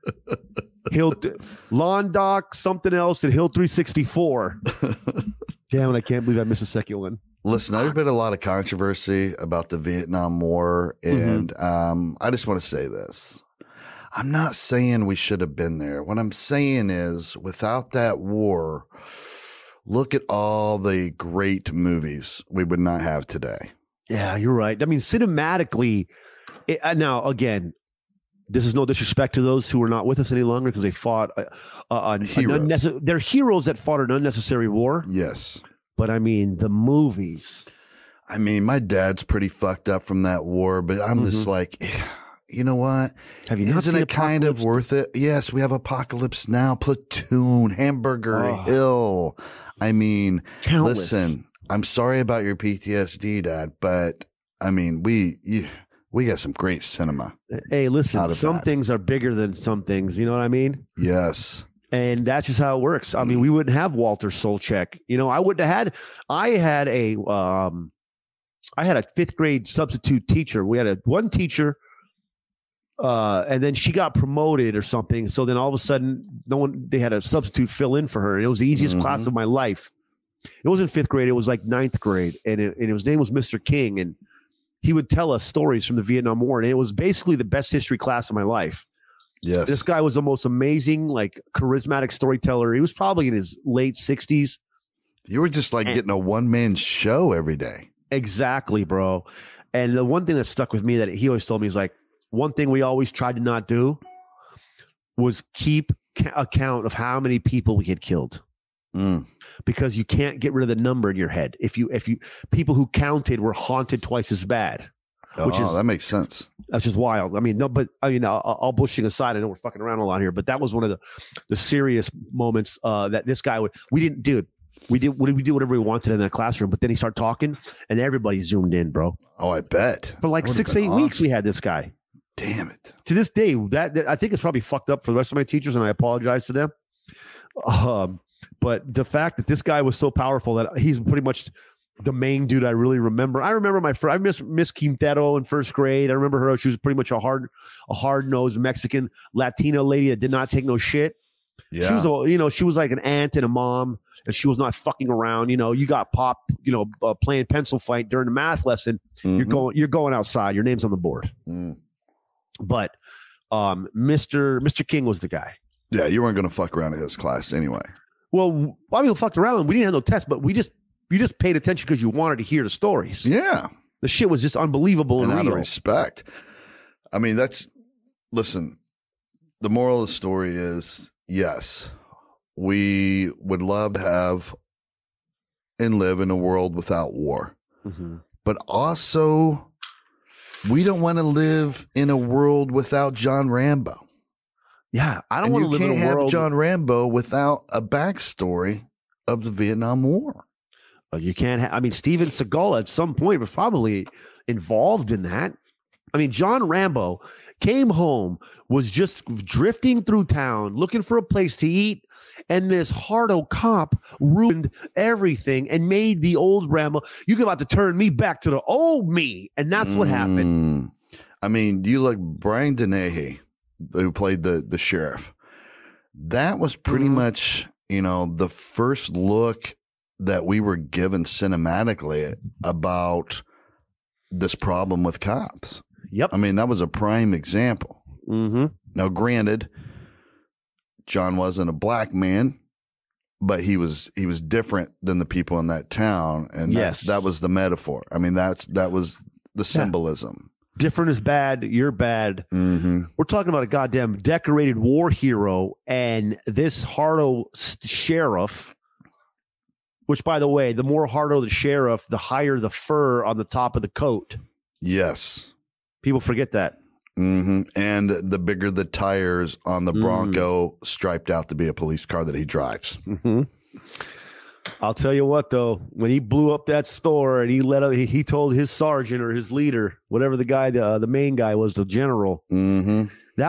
something else at Hill 364. Damn it! I can't believe I missed a second one. Listen, there's been a lot of controversy about the Vietnam War, and I just want to say this. I'm not saying we should have been there. What I'm saying is, without that war, look at all the great movies we would not have today. Yeah, you're right. I mean, cinematically, now, again, this is no disrespect to those who are not with us any longer because they fought they're heroes that fought an unnecessary war. Yes. But I mean, the movies. I mean, my dad's pretty fucked up from that war, but I'm just like, you know what? Have you not Isn't seen it kind of worth it? Yes, we have Apocalypse Now, Platoon, Hamburger Hill. I mean, listen, I'm sorry about your PTSD, Dad, but I mean, we got some great cinema. Hey, listen, some things are bigger than some things. You know what I mean? Yes. And that's just how it works. I mean, we wouldn't have Walter Solchek. You know, I had a 5th grade substitute teacher. We had one teacher, and then she got promoted or something. So then all of a sudden, they had a substitute fill in for her. It was the easiest class of my life. It wasn't 5th grade. It was like 9th grade. And his name was Mr. King. And he would tell us stories from the Vietnam War. And it was basically the best history class of my life. Yes. This guy was the most amazing, like, charismatic storyteller. He was probably in his late 60s. You were just like getting a one-man show every day. Exactly, bro. And the one thing that stuck with me that he always told me is like, one thing we always tried to not do was keep account of how many people we had killed. Because you can't get rid of the number in your head. If you people who counted were haunted twice as bad. That makes sense. That's just wild. I mean, no, but I mean, all bullshitting aside, I know we're fucking around a lot here, but that was one of the serious moments that this guy we did whatever we wanted in that classroom, but then he started talking and everybody zoomed in, bro. Oh, I bet. For like 6-8 weeks we had this guy. Damn it. To this day, that I think it's probably fucked up for the rest of my teachers, and I apologize to them. But the fact that this guy was so powerful that he's pretty much the main dude I really remember. I remember I miss Quintero in 1st grade. I remember her. She was pretty much a hard-nosed Mexican Latina lady that did not take no shit. Yeah. She was like an aunt and a mom, and she was not fucking around. You know, you got popped, playing pencil fight during the math lesson. You're going outside. Your name's on the board. But Mr. King was the guy. Yeah, you weren't going to fuck around in his class anyway. Well, why we fucked around? We didn't have no tests, but you just paid attention because you wanted to hear the stories. Yeah. The shit was just unbelievable and out real. of respect. I mean, listen, the moral of the story is, yes, we would love to have and live in a world without war. But also, we don't want to live in a world without John Rambo. Yeah, I don't want to live in a world. You can't have John Rambo without a backstory of the Vietnam War. You can't I mean, Steven Seagal at some point was probably involved in that. I mean, John Rambo came home, was just drifting through town, looking for a place to eat, and this hardo cop ruined everything and made the old Rambo. You're about to turn me back to the old me, and that's what happened. I mean, you look, Brian Dennehy, who played the sheriff, that was pretty much, the first look that we were given cinematically about this problem with cops. Yep. I mean, that was a prime example. Now, granted, John wasn't a black man, but he was different than the people in that town, and that was the metaphor. I mean, that was the symbolism. Different is bad. You're bad. Mm-hmm. We're talking about a goddamn decorated war hero, and this hardo sheriff. Which, by the way, the more hardo the sheriff, the higher the fur on the top of the coat. Yes, people forget that. Mm-hmm. And the bigger the tires on the Bronco striped out to be a police car that he drives. Mm-hmm. I'll tell you what, though, when he blew up that store and he told his sergeant or his leader, whatever the guy, the main guy was, the general. Mm-hmm.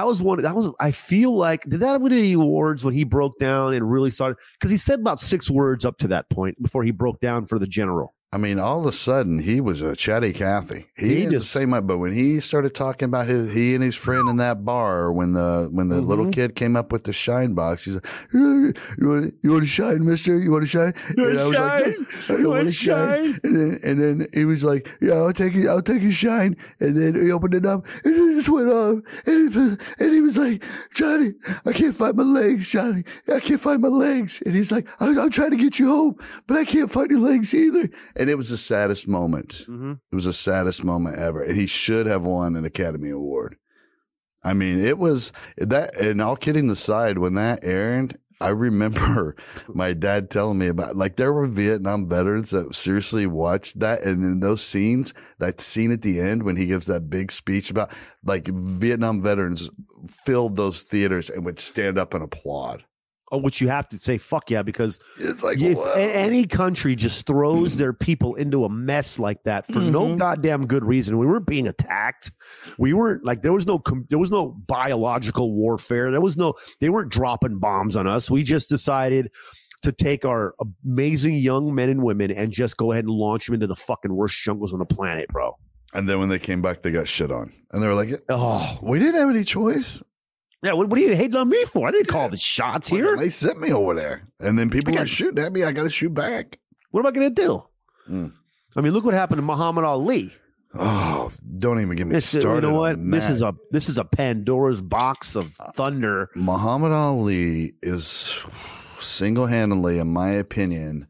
I feel like, did that win any awards when he broke down and really started? Because he said about 6 words up to that point before he broke down for the general. I mean, all of a sudden, he was a chatty Cathy. He didn't say much, but when he started talking about he and his friend in that bar, when the little kid came up with the shine box, he's like, "You want to shine, mister? You want to shine?" And I was like, "I don't want to shine." And then he was like, "Yeah, I'll take your shine." And then he opened it up, and it just went off. And he was like, "Johnny, I can't find my legs, Johnny. I can't find my legs." And he's like, I'm trying to get you home, but I can't find your legs either. And it was the saddest moment. Mm-hmm. It was the saddest moment ever. And he should have won an Academy Award. I mean, it was that, and all kidding aside, when that aired, I remember my dad telling me about, like, there were Vietnam veterans that seriously watched that. And in those scenes, that scene at the end when he gives that big speech about, like, Vietnam veterans filled those theaters and would stand up and applaud. Oh, which you have to say, fuck yeah, because it's like, if any country just throws their people into a mess like that for no goddamn good reason. We weren't being attacked. We weren't like, there was no biological warfare. They weren't dropping bombs on us. We just decided to take our amazing young men and women and just go ahead and launch them into the fucking worst jungles on the planet, bro. And then when they came back, they got shit on. And they were like, oh, we didn't have any choice. Yeah, what are you hating on me for? I didn't call the shots here. They sent me over there. And then people were shooting at me. I got to shoot back. What am I going to do? I mean, look what happened to Muhammad Ali. Oh, don't even get me started. You know what? This is a Pandora's box of thunder. Muhammad Ali is single-handedly, in my opinion,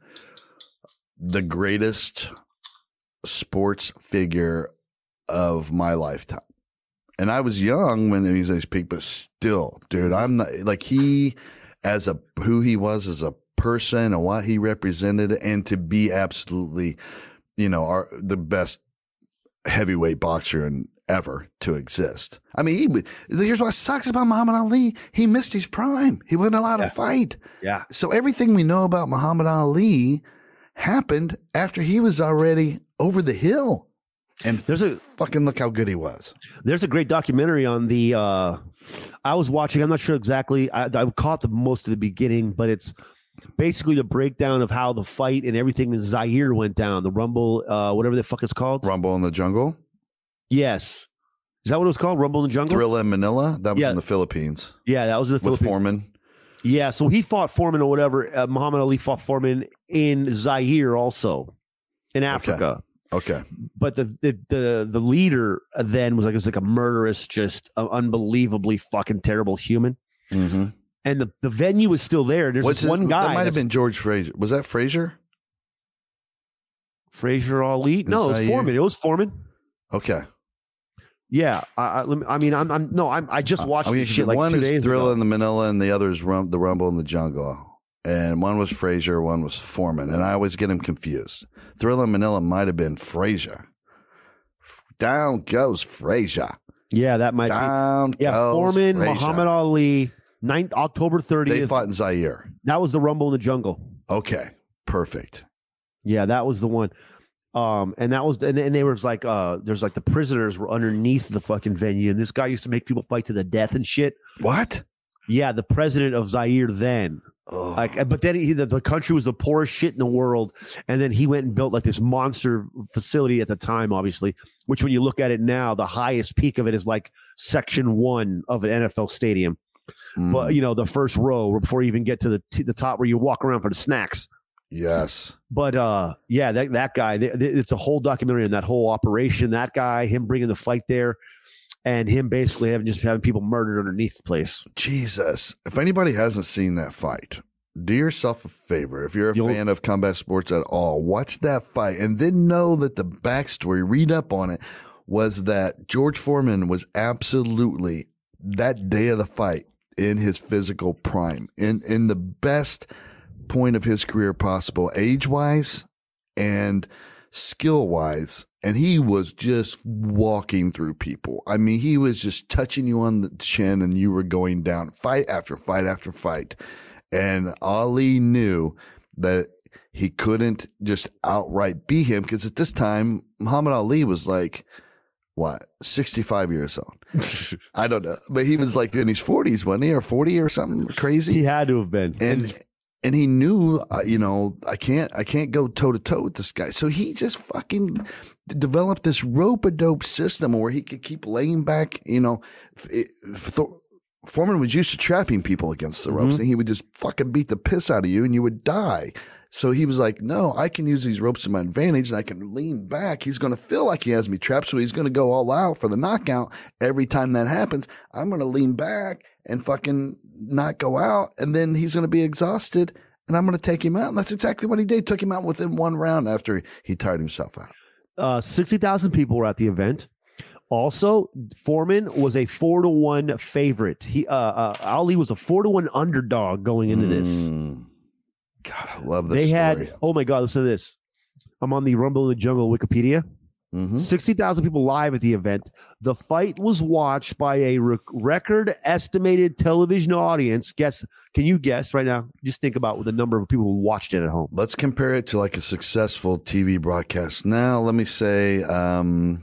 the greatest sports figure of my lifetime. And I was young when he was at his peak, but still, dude, I'm not like who he was as a person and what he represented, and to be absolutely, the best heavyweight boxer ever to exist. I mean, here's what sucks about Muhammad Ali. He missed his prime. He wasn't allowed to fight. Yeah. So everything we know about Muhammad Ali happened after he was already over the hill. And fucking look how good he was. There's a great documentary on the I was watching, I'm not sure exactly. I caught most of the beginning, but it's basically the breakdown of how the fight and everything in Zaire went down. The Rumble, whatever the fuck it's called. Rumble in the Jungle? Yes. Is that what it was called? Rumble in the Jungle? Thrilla in Manila? That was in the Philippines. Yeah, that was in the Philippines. With Foreman. Yeah, so he fought Foreman or whatever. Muhammad Ali fought Foreman in Zaire also, in Africa. Okay. But the leader then was like a murderous, just unbelievably fucking terrible human. Mm-hmm. And the venue was still there. There's this one guy. That might have been George Fraser. Was that Fraser? Fraser Ali? No, it was Foreman. It was Foreman. Okay. Yeah. I just watched this shit like 2 days ago. One is Thrilla in the Manila and the other is the Rumble in the Jungle. And one was Fraser, one was Foreman. And I always get him confused. Thrilla in Manila might have been Fraser. Down goes Fraser. Yeah, that might be. Yeah, Foreman, Fraser. Muhammad Ali, October 30th. They fought in Zaire. That was the Rumble in the Jungle. Okay, perfect. Yeah, that was the one. And that was, and there was like, there's like the prisoners were underneath the fucking venue. And this guy used to make people fight to the death and shit. What? Yeah, the president of Zaire then. Oh. But then the country was the poorest shit in the world, and then he went and built like this monster facility at the time, obviously. Which, when you look at it now, the highest peak of it is like Section 1 of an NFL stadium. But the first row before you even get to the top where you walk around for the snacks. Yes. But yeah, that guy. It's a whole documentary on that whole operation. That guy, him bringing the fight there. And him basically having people murdered underneath the place. Jesus. If anybody hasn't seen that fight, do yourself a favor. If you're a You'll- fan of combat sports at all, watch that fight and then know that the backstory, read up on it, was that George Foreman was absolutely that day of the fight in his physical prime, in the best point of his career possible, age-wise and skill-wise. And he was just walking through people. I mean, he was just touching you on the chin and you were going down fight after fight after fight. And Ali knew that he couldn't just outright beat him because at this time, Muhammad Ali was like, what, 65 years old? I don't know. But he was like in his 40s, wasn't he? Or 40 or something crazy? He had to have been. And he knew, I can't go toe to toe with this guy. So he just fucking developed this rope-a-dope system where he could keep laying back. Foreman was used to trapping people against the ropes, and he would just fucking beat the piss out of you, and you would die. So he was like, no, I can use these ropes to my advantage, and I can lean back. He's going to feel like he has me trapped, so he's going to go all out for the knockout. Every time that happens, I'm going to lean back and fucking not go out, and then he's going to be exhausted, and I'm going to take him out. And that's exactly what he did. Took him out within one round after he tired himself out. 60,000 people were at the event. Also, Foreman was a 4-1 favorite. Ali was a 4-1 underdog going into this. God, I love this. They story. had, oh my God, listen to this. I'm on the Rumble in the Jungle Wikipedia. 60,000 people live at the event. The fight was watched by a record estimated television audience. Can you guess right now? Just think about the number of people who watched it at home. Let's compare it to like a successful TV broadcast. Now, let me say 1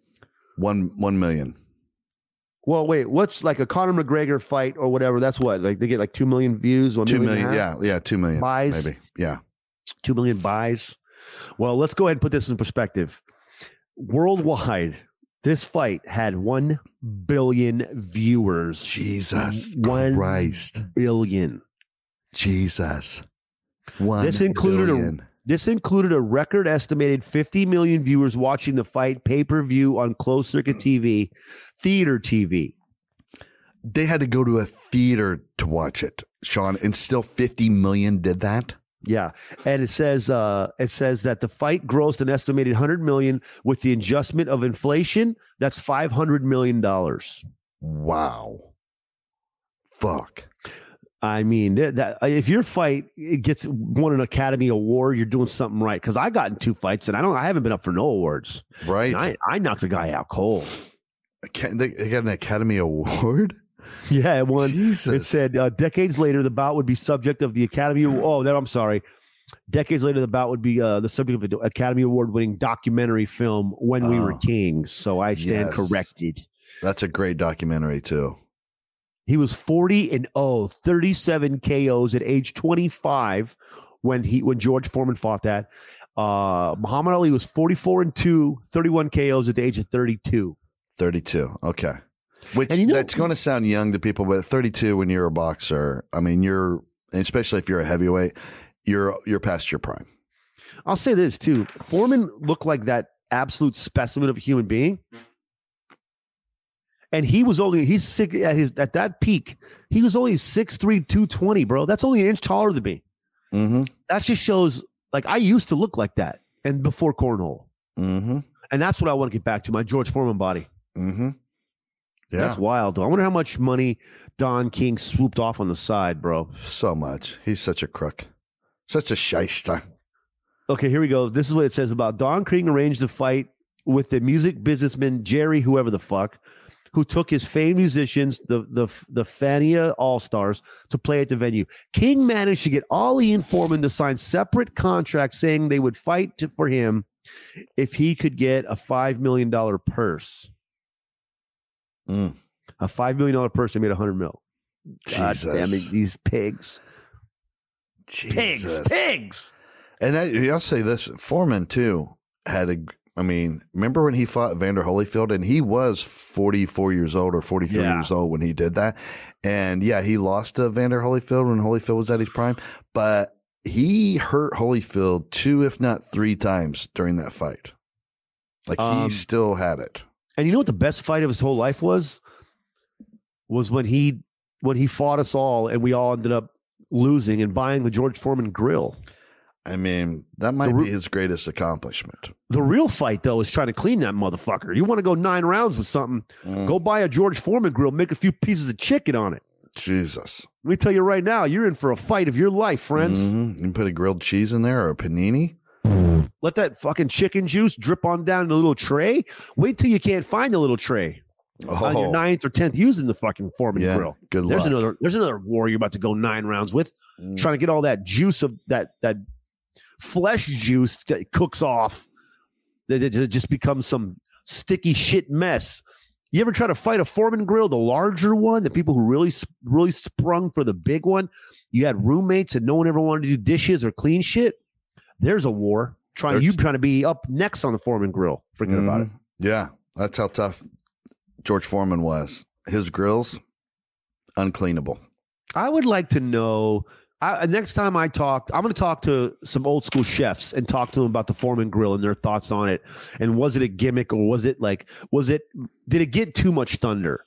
million. Well, wait, what's like a Conor McGregor fight or whatever? That's what, like they get like 2 million views, 2 million, yeah, 2 million buys, maybe, yeah, 2 million buys. Well, let's go ahead and put this in perspective. Worldwide, this fight had 1 billion viewers. Jesus 1 Christ, billion. Jesus. 1 This included billion. This included a record estimated 50 million viewers watching the fight pay-per-view on closed circuit TV, theater TV. They had to go to a theater to watch it, Sean, and still 50 million did that. Yeah, and it says that the fight grossed an estimated 100 million with the adjustment of inflation. That's $500 million. Wow. Fuck. I mean, that if your fight won an Academy Award, you're doing something right. Because I got in 2 fights and I haven't been up for no awards. Right. And I knocked a guy out cold. They got an Academy Award? Yeah, it won. Jesus. It said decades later the bout would be subject of the Academy. I'm sorry. Decades later the bout would be the subject of the Academy Award-winning documentary film When We Were Kings. So I stand corrected. That's a great documentary too. He was 40-0, 37 KOs at age 25 when George Foreman fought that. Muhammad Ali was 44-2, 31 KOs at the age of 32. 32. Okay. Which and that's going to sound young to people, but 32 when you're a boxer, I mean, especially if you're a heavyweight, you're past your prime. I'll say this too. Foreman looked like that absolute specimen of a human being. And he's sick at that peak. He was only 6'3", 220, bro. That's only an inch taller than me. Mm-hmm. That just shows, like, I used to look like that and before cornhole. Mm-hmm. And that's what I want to get back to, my George Foreman body. Mm-hmm. Yeah. That's wild, though. I wonder how much money Don King swooped off on the side, bro. So much. He's such a crook. Such a shyster. Okay, here we go. This is what it says about Don King arranged the fight with the music businessman Jerry, whoever the fuck, who took his famed musicians, the Fania All-Stars, to play at the venue. King managed to get Ali and Foreman to sign separate contracts saying they would fight for him if he could get a $5 million purse. A $5 million purse, they made $100 million. God damn it, these pigs. Jesus. Pigs. And I'll say this, Foreman, too, remember when he fought Vander Holyfield, and he was 44 years old or 43 years old when he did that. And yeah, he lost to Vander Holyfield when Holyfield was at his prime, but he hurt Holyfield 2, if not 3 times during that fight. Like he still had it. And you know what the best fight of his whole life was? Was when he fought us all and we all ended up losing and buying the George Foreman grill. I mean, that might be his greatest accomplishment. The real fight, though, is trying to clean that motherfucker. You want to go 9 rounds with something, go buy a George Foreman grill, make a few pieces of chicken on it. Jesus. Let me tell you right now, you're in for a fight of your life, friends. You can put a grilled cheese in there or a panini. Let that fucking chicken juice drip on down in a little tray. Wait till you can't find a little tray. On your 9th or 10th using the fucking Foreman grill. Good luck. There's another war you're about to go 9 rounds with, trying to get all that juice of that flesh juice that cooks off. That it just becomes some sticky shit mess. You ever try to fight a Foreman grill, the larger one, the people who really sprung for the big one? You had roommates and no one ever wanted to do dishes or clean shit. There's a war trying to be up next on the Foreman grill. Forget about it. Yeah, that's how tough George Foreman was. His grills, uncleanable. I would like to know. Next time I'm going to talk to some old school chefs and talk to them about the Foreman grill and their thoughts on it. And was it a gimmick or did it get too much thunder?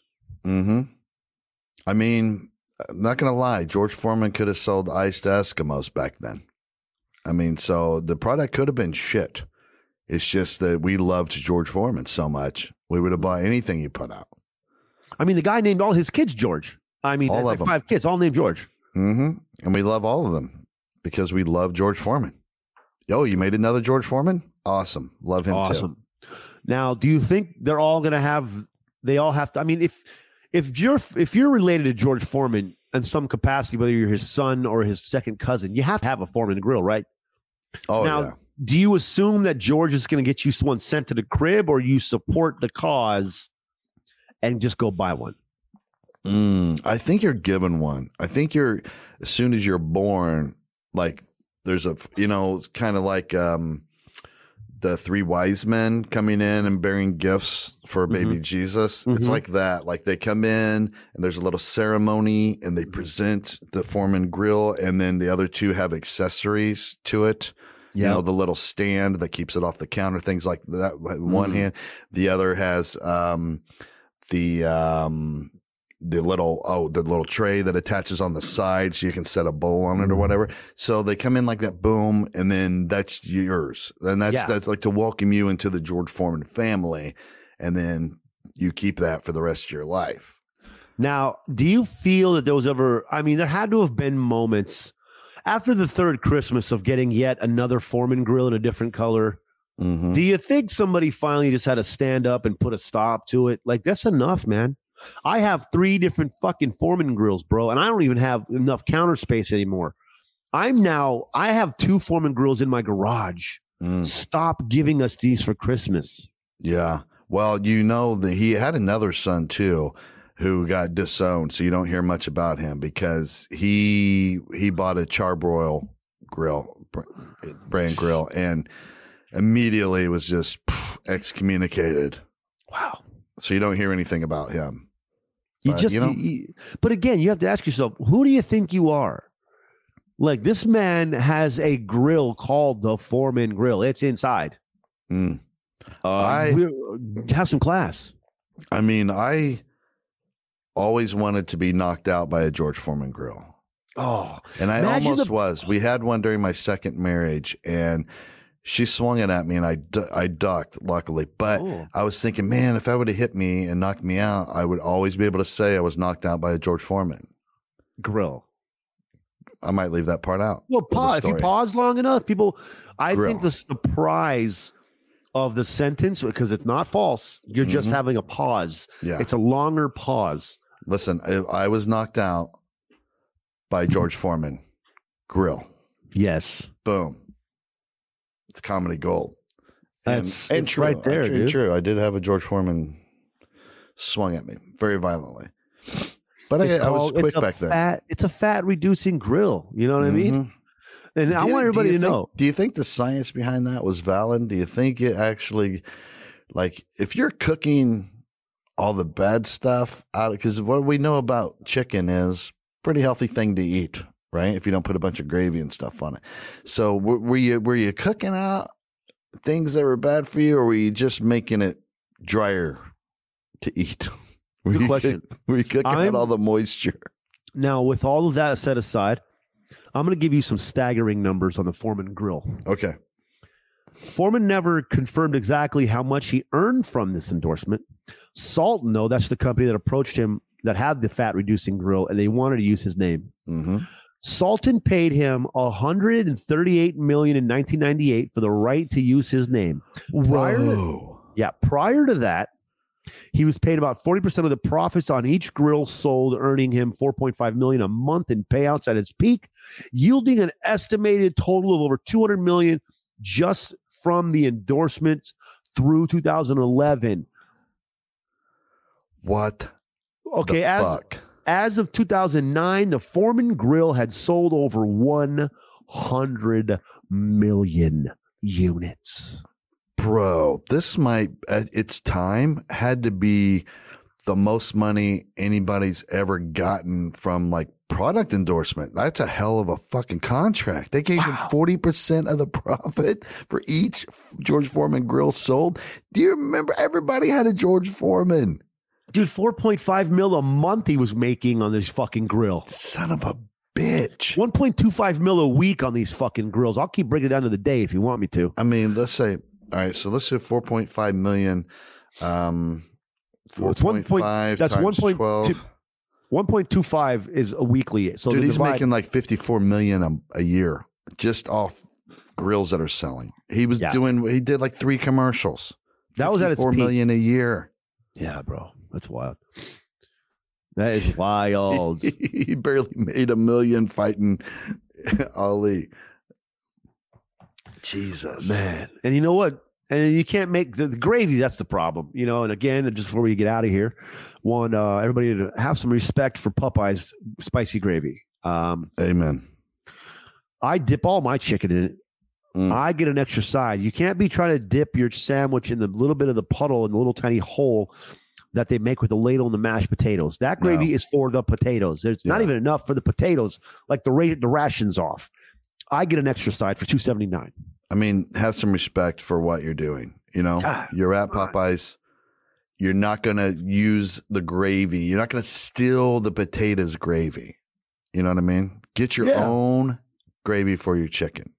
I mean, I'm not going to lie. George Foreman could have sold iced Eskimos back then. I mean, so the product could have been shit. It's just that we loved George Foreman so much. We would have bought anything he put out. I mean, the guy named all his kids George. I mean, that's like 5 kids, all named George. And we love all of them because we love George Foreman. Yo, you made another George Foreman? Awesome. Love him too. Now, do you think they're all going to they all have to, I mean, if you're related to George Foreman in some capacity, whether you're his son or his second cousin, you have to have a Foreman grill, right? Oh, now, yeah. Do you assume that George is going to get you one sent to the crib, or you support the cause and just go buy one? I think you're given one. I think as soon as you're born, like there's kind of like the 3 wise men coming in and bearing gifts for baby Jesus. It's like that. Like they come in and there's a little ceremony and they present the Foreman grill, and then the other 2 have accessories to it. You know, the little stand that keeps it off the counter, things like that. One hand, the other has the little tray that attaches on the side so you can set a bowl on it or whatever. So they come in like that, boom, and then that's yours. And that's like to welcome you into the George Foreman family, and then you keep that for the rest of your life. Now, do you feel that there was ever, I mean, there had to have been moments after the 3rd Christmas of getting yet another Foreman grill in a different color. Do you think somebody finally just had to stand up and put a stop to it? Like, that's enough, man. I have 3 different fucking Foreman grills, bro, and I don't even have enough counter space anymore. I have 2 Foreman grills in my garage. Stop giving us these for Christmas. Yeah. Well, you know that he had another son too, who got disowned, so you don't hear much about him because he bought a Charbroil brand grill and immediately was just excommunicated. Wow. So you don't hear anything about him. But again, you have to ask yourself, who do you think you are? Like, this man has a grill called the Foreman grill. It's inside. Have some class. I mean, I always wanted to be knocked out by a George Foreman grill. Oh, and I almost was. We had one during my second marriage, and she swung it at me, and I ducked, luckily. But I was thinking, man, if that would have hit me and knocked me out, I would always be able to say I was knocked out by a George Foreman grill. I might leave that part out. Well, if you pause long enough, I think the surprise of the sentence, because it's not false, you're just having a pause. Yeah. It's a longer pause. Listen, I was knocked out by George Foreman grill. Yes. Boom. It's comedy gold. And true. Right there, dude. True. I did have a George Foreman swung at me very violently. But I was quick back then. It's a fat reducing grill. You know what I mean? And I want everybody to know. Do you think the science behind that was valid? Do you think it actually, like, if you're cooking all the bad stuff out, because what we know about chicken is pretty healthy thing to eat, right? If you don't put a bunch of gravy and stuff on it. So were you cooking out things that were bad for you, or were you just making it drier to eat? Good question. Were you cooking out all the moisture? Now, with all of that set aside, I'm going to give you some staggering numbers on the Foreman Grill. Okay. Foreman never confirmed exactly how much he earned from this endorsement. Salton, though, that's the company that approached him that had the fat-reducing grill, and they wanted to use his name. Mm-hmm. Salton paid him $138 million in 1998 for the right to use his name. Prior to that, he was paid about 40% of the profits on each grill sold, earning him $4.5 million a month in payouts at his peak, yielding an estimated total of over $200 million just from the endorsements through 2011. What? Okay, as of 2009, the Foreman Grill had sold over 100 million units. Bro, this might, at its time, had to be the most money anybody's ever gotten from like product endorsement. That's a hell of a fucking contract. They gave him 40% of the profit for each George Foreman grill sold. Do you remember everybody had a George Foreman? Dude, 4.5 mil a month he was making on this fucking grill. Son of a bitch. 1.25 mil a week on these fucking grills. I'll keep bringing it down to the day if you want me to. I mean, let's say, all right, so let's say 4.5 million. 4.5 that's times 12. 1.25 is a weekly. So dude, he's making like 54 million a year just off grills that are selling. He did like 3 commercials. That was at its peak. 4 million a year. Yeah, bro. That's wild. That is wild. He barely made $1 million fighting Ali. Jesus. Man. And you know what? And you can't make the gravy. That's the problem. You know, and again, just before we get out of here, want everybody to have some respect for Popeye's spicy gravy. Amen. I dip all my chicken in it. I get an extra side. You can't be trying to dip your sandwich in the little bit of the puddle in the little tiny hole that they make with the ladle and the mashed potatoes. That gravy is for the potatoes. It's not even enough for the potatoes, like the ration's off. I get an extra side for $2.79. I mean, have some respect for what you're doing. You know, you're at Popeyes. You're not going to use the gravy. You're not going to steal the potatoes gravy. You know what I mean? Get your own gravy for your chicken.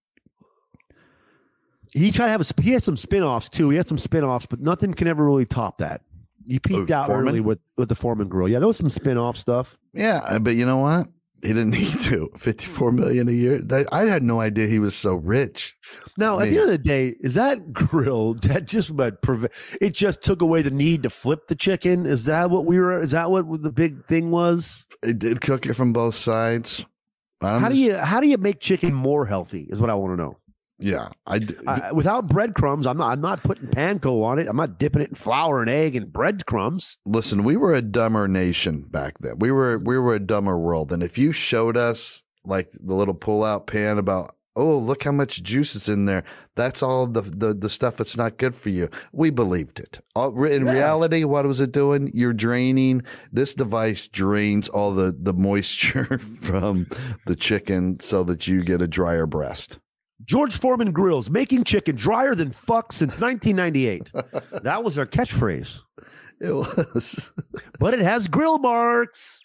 He has some spin-offs too. He has some spin-offs, but nothing can ever really top that. He peaked out Foreman? early with the Foreman Grill. Yeah, there was some spin-off stuff. Yeah, but you know what? He didn't need to. 54 million a year. I had no idea he was so rich. Now, at the end of the day, is that grill that just it just took away the need to flip the chicken? Is that what the big thing was? It did cook it from both sides. How do you make chicken more healthy? Is what I want to know. Yeah, without breadcrumbs, I'm not putting panko on it. I'm not dipping it in flour and egg and breadcrumbs. Listen, we were a dumber nation back then. We were a dumber world. And if you showed us like the little pull-out pan about, oh, look how much juice is in there, that's all the stuff that's not good for you, we believed it. In reality, what was it doing? This device drains all the moisture from the chicken so that you get a drier breast. George Foreman Grills, making chicken drier than fuck since 1998. That was our catchphrase. It was. But it has grill marks.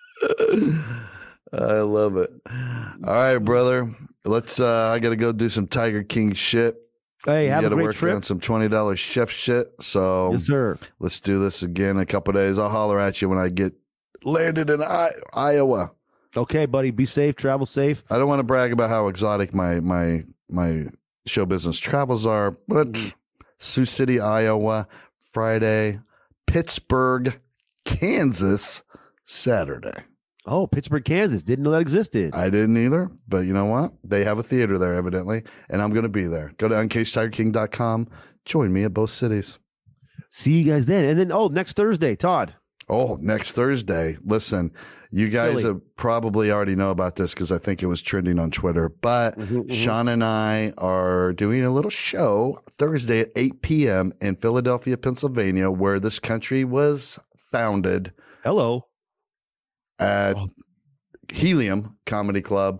I love it. All right, brother. Let's I got to go do some Tiger King shit. Hey, have a great work trip. on some $20 chef shit. So yes, sir. Let's do this again in a couple of days. I'll holler at you when I get landed in Iowa. Okay, buddy. Be safe. Travel safe. I don't want to brag about how exotic my show business travels are, but Sioux City, Iowa, Friday, Pittsburgh, Kansas, Saturday. Oh, Pittsburgh, Kansas. Didn't know that existed. I didn't either, but you know what? They have a theater there, evidently, and I'm going to be there. Go to uncagedtigerking.com. Join me at both cities. See you guys then. And then, next Thursday, Todd. Oh, next Thursday. Listen, you guys have probably already know about this because I think it was trending on Twitter, but Sean and I are doing a little show Thursday at 8 p.m. in Philadelphia, Pennsylvania, where this country was founded. Hello. At Helium Comedy Club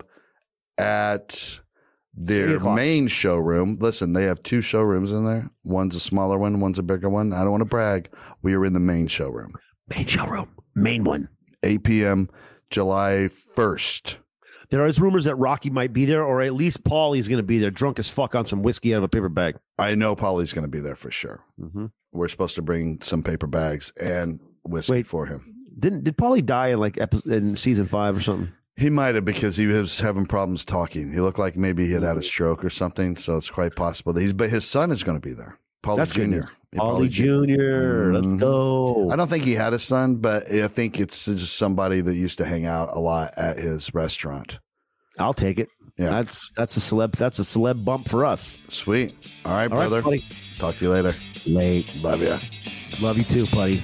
at their main showroom. Listen, they have 2 showrooms in there. One's a smaller one, one's a bigger one. I don't want to brag. We are in the main showroom. Main showroom. Main one. 8 p.m. July 1st. There is rumors that Rocky might be there, or at least Paulie's going to be there, drunk as fuck on some whiskey out of a paper bag. I know Paulie's going to be there for sure. Mm-hmm. We're supposed to bring some paper bags and whiskey for him. Did Paulie die in in season 5 or something? He might have, because he was having problems talking. He looked like maybe he had a stroke or something. So it's quite possible that but his son is going to be there. Paulie Jr. Paulie Jr. Let's go. I don't think he had a son, but I think it's just somebody that used to hang out a lot at his restaurant. I'll take it. Yeah, that's a celeb bump for us. Sweet. All right, brother. Buddy. Talk to you later. Late. Love ya. Love you too, buddy.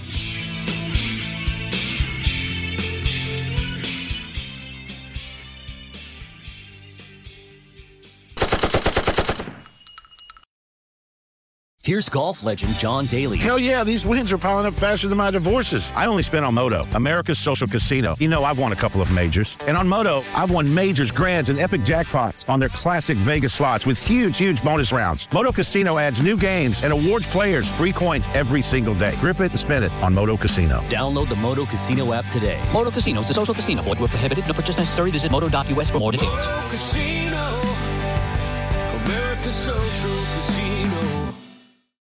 Here's golf legend John Daly. Hell yeah, these wins are piling up faster than my divorces. I only spent on Moto, America's social casino. You know, I've won a couple of majors. And on Moto, I've won majors, grands, and epic jackpots on their classic Vegas slots with huge bonus rounds. Moto Casino adds new games and awards players free coins every single day. Grip it and spin it on Moto Casino. Download the Moto Casino app today. Moto Casino is a social casino. Void where prohibited. No purchase necessary. Visit moto.us for more details. Moto Casino, America's social casino.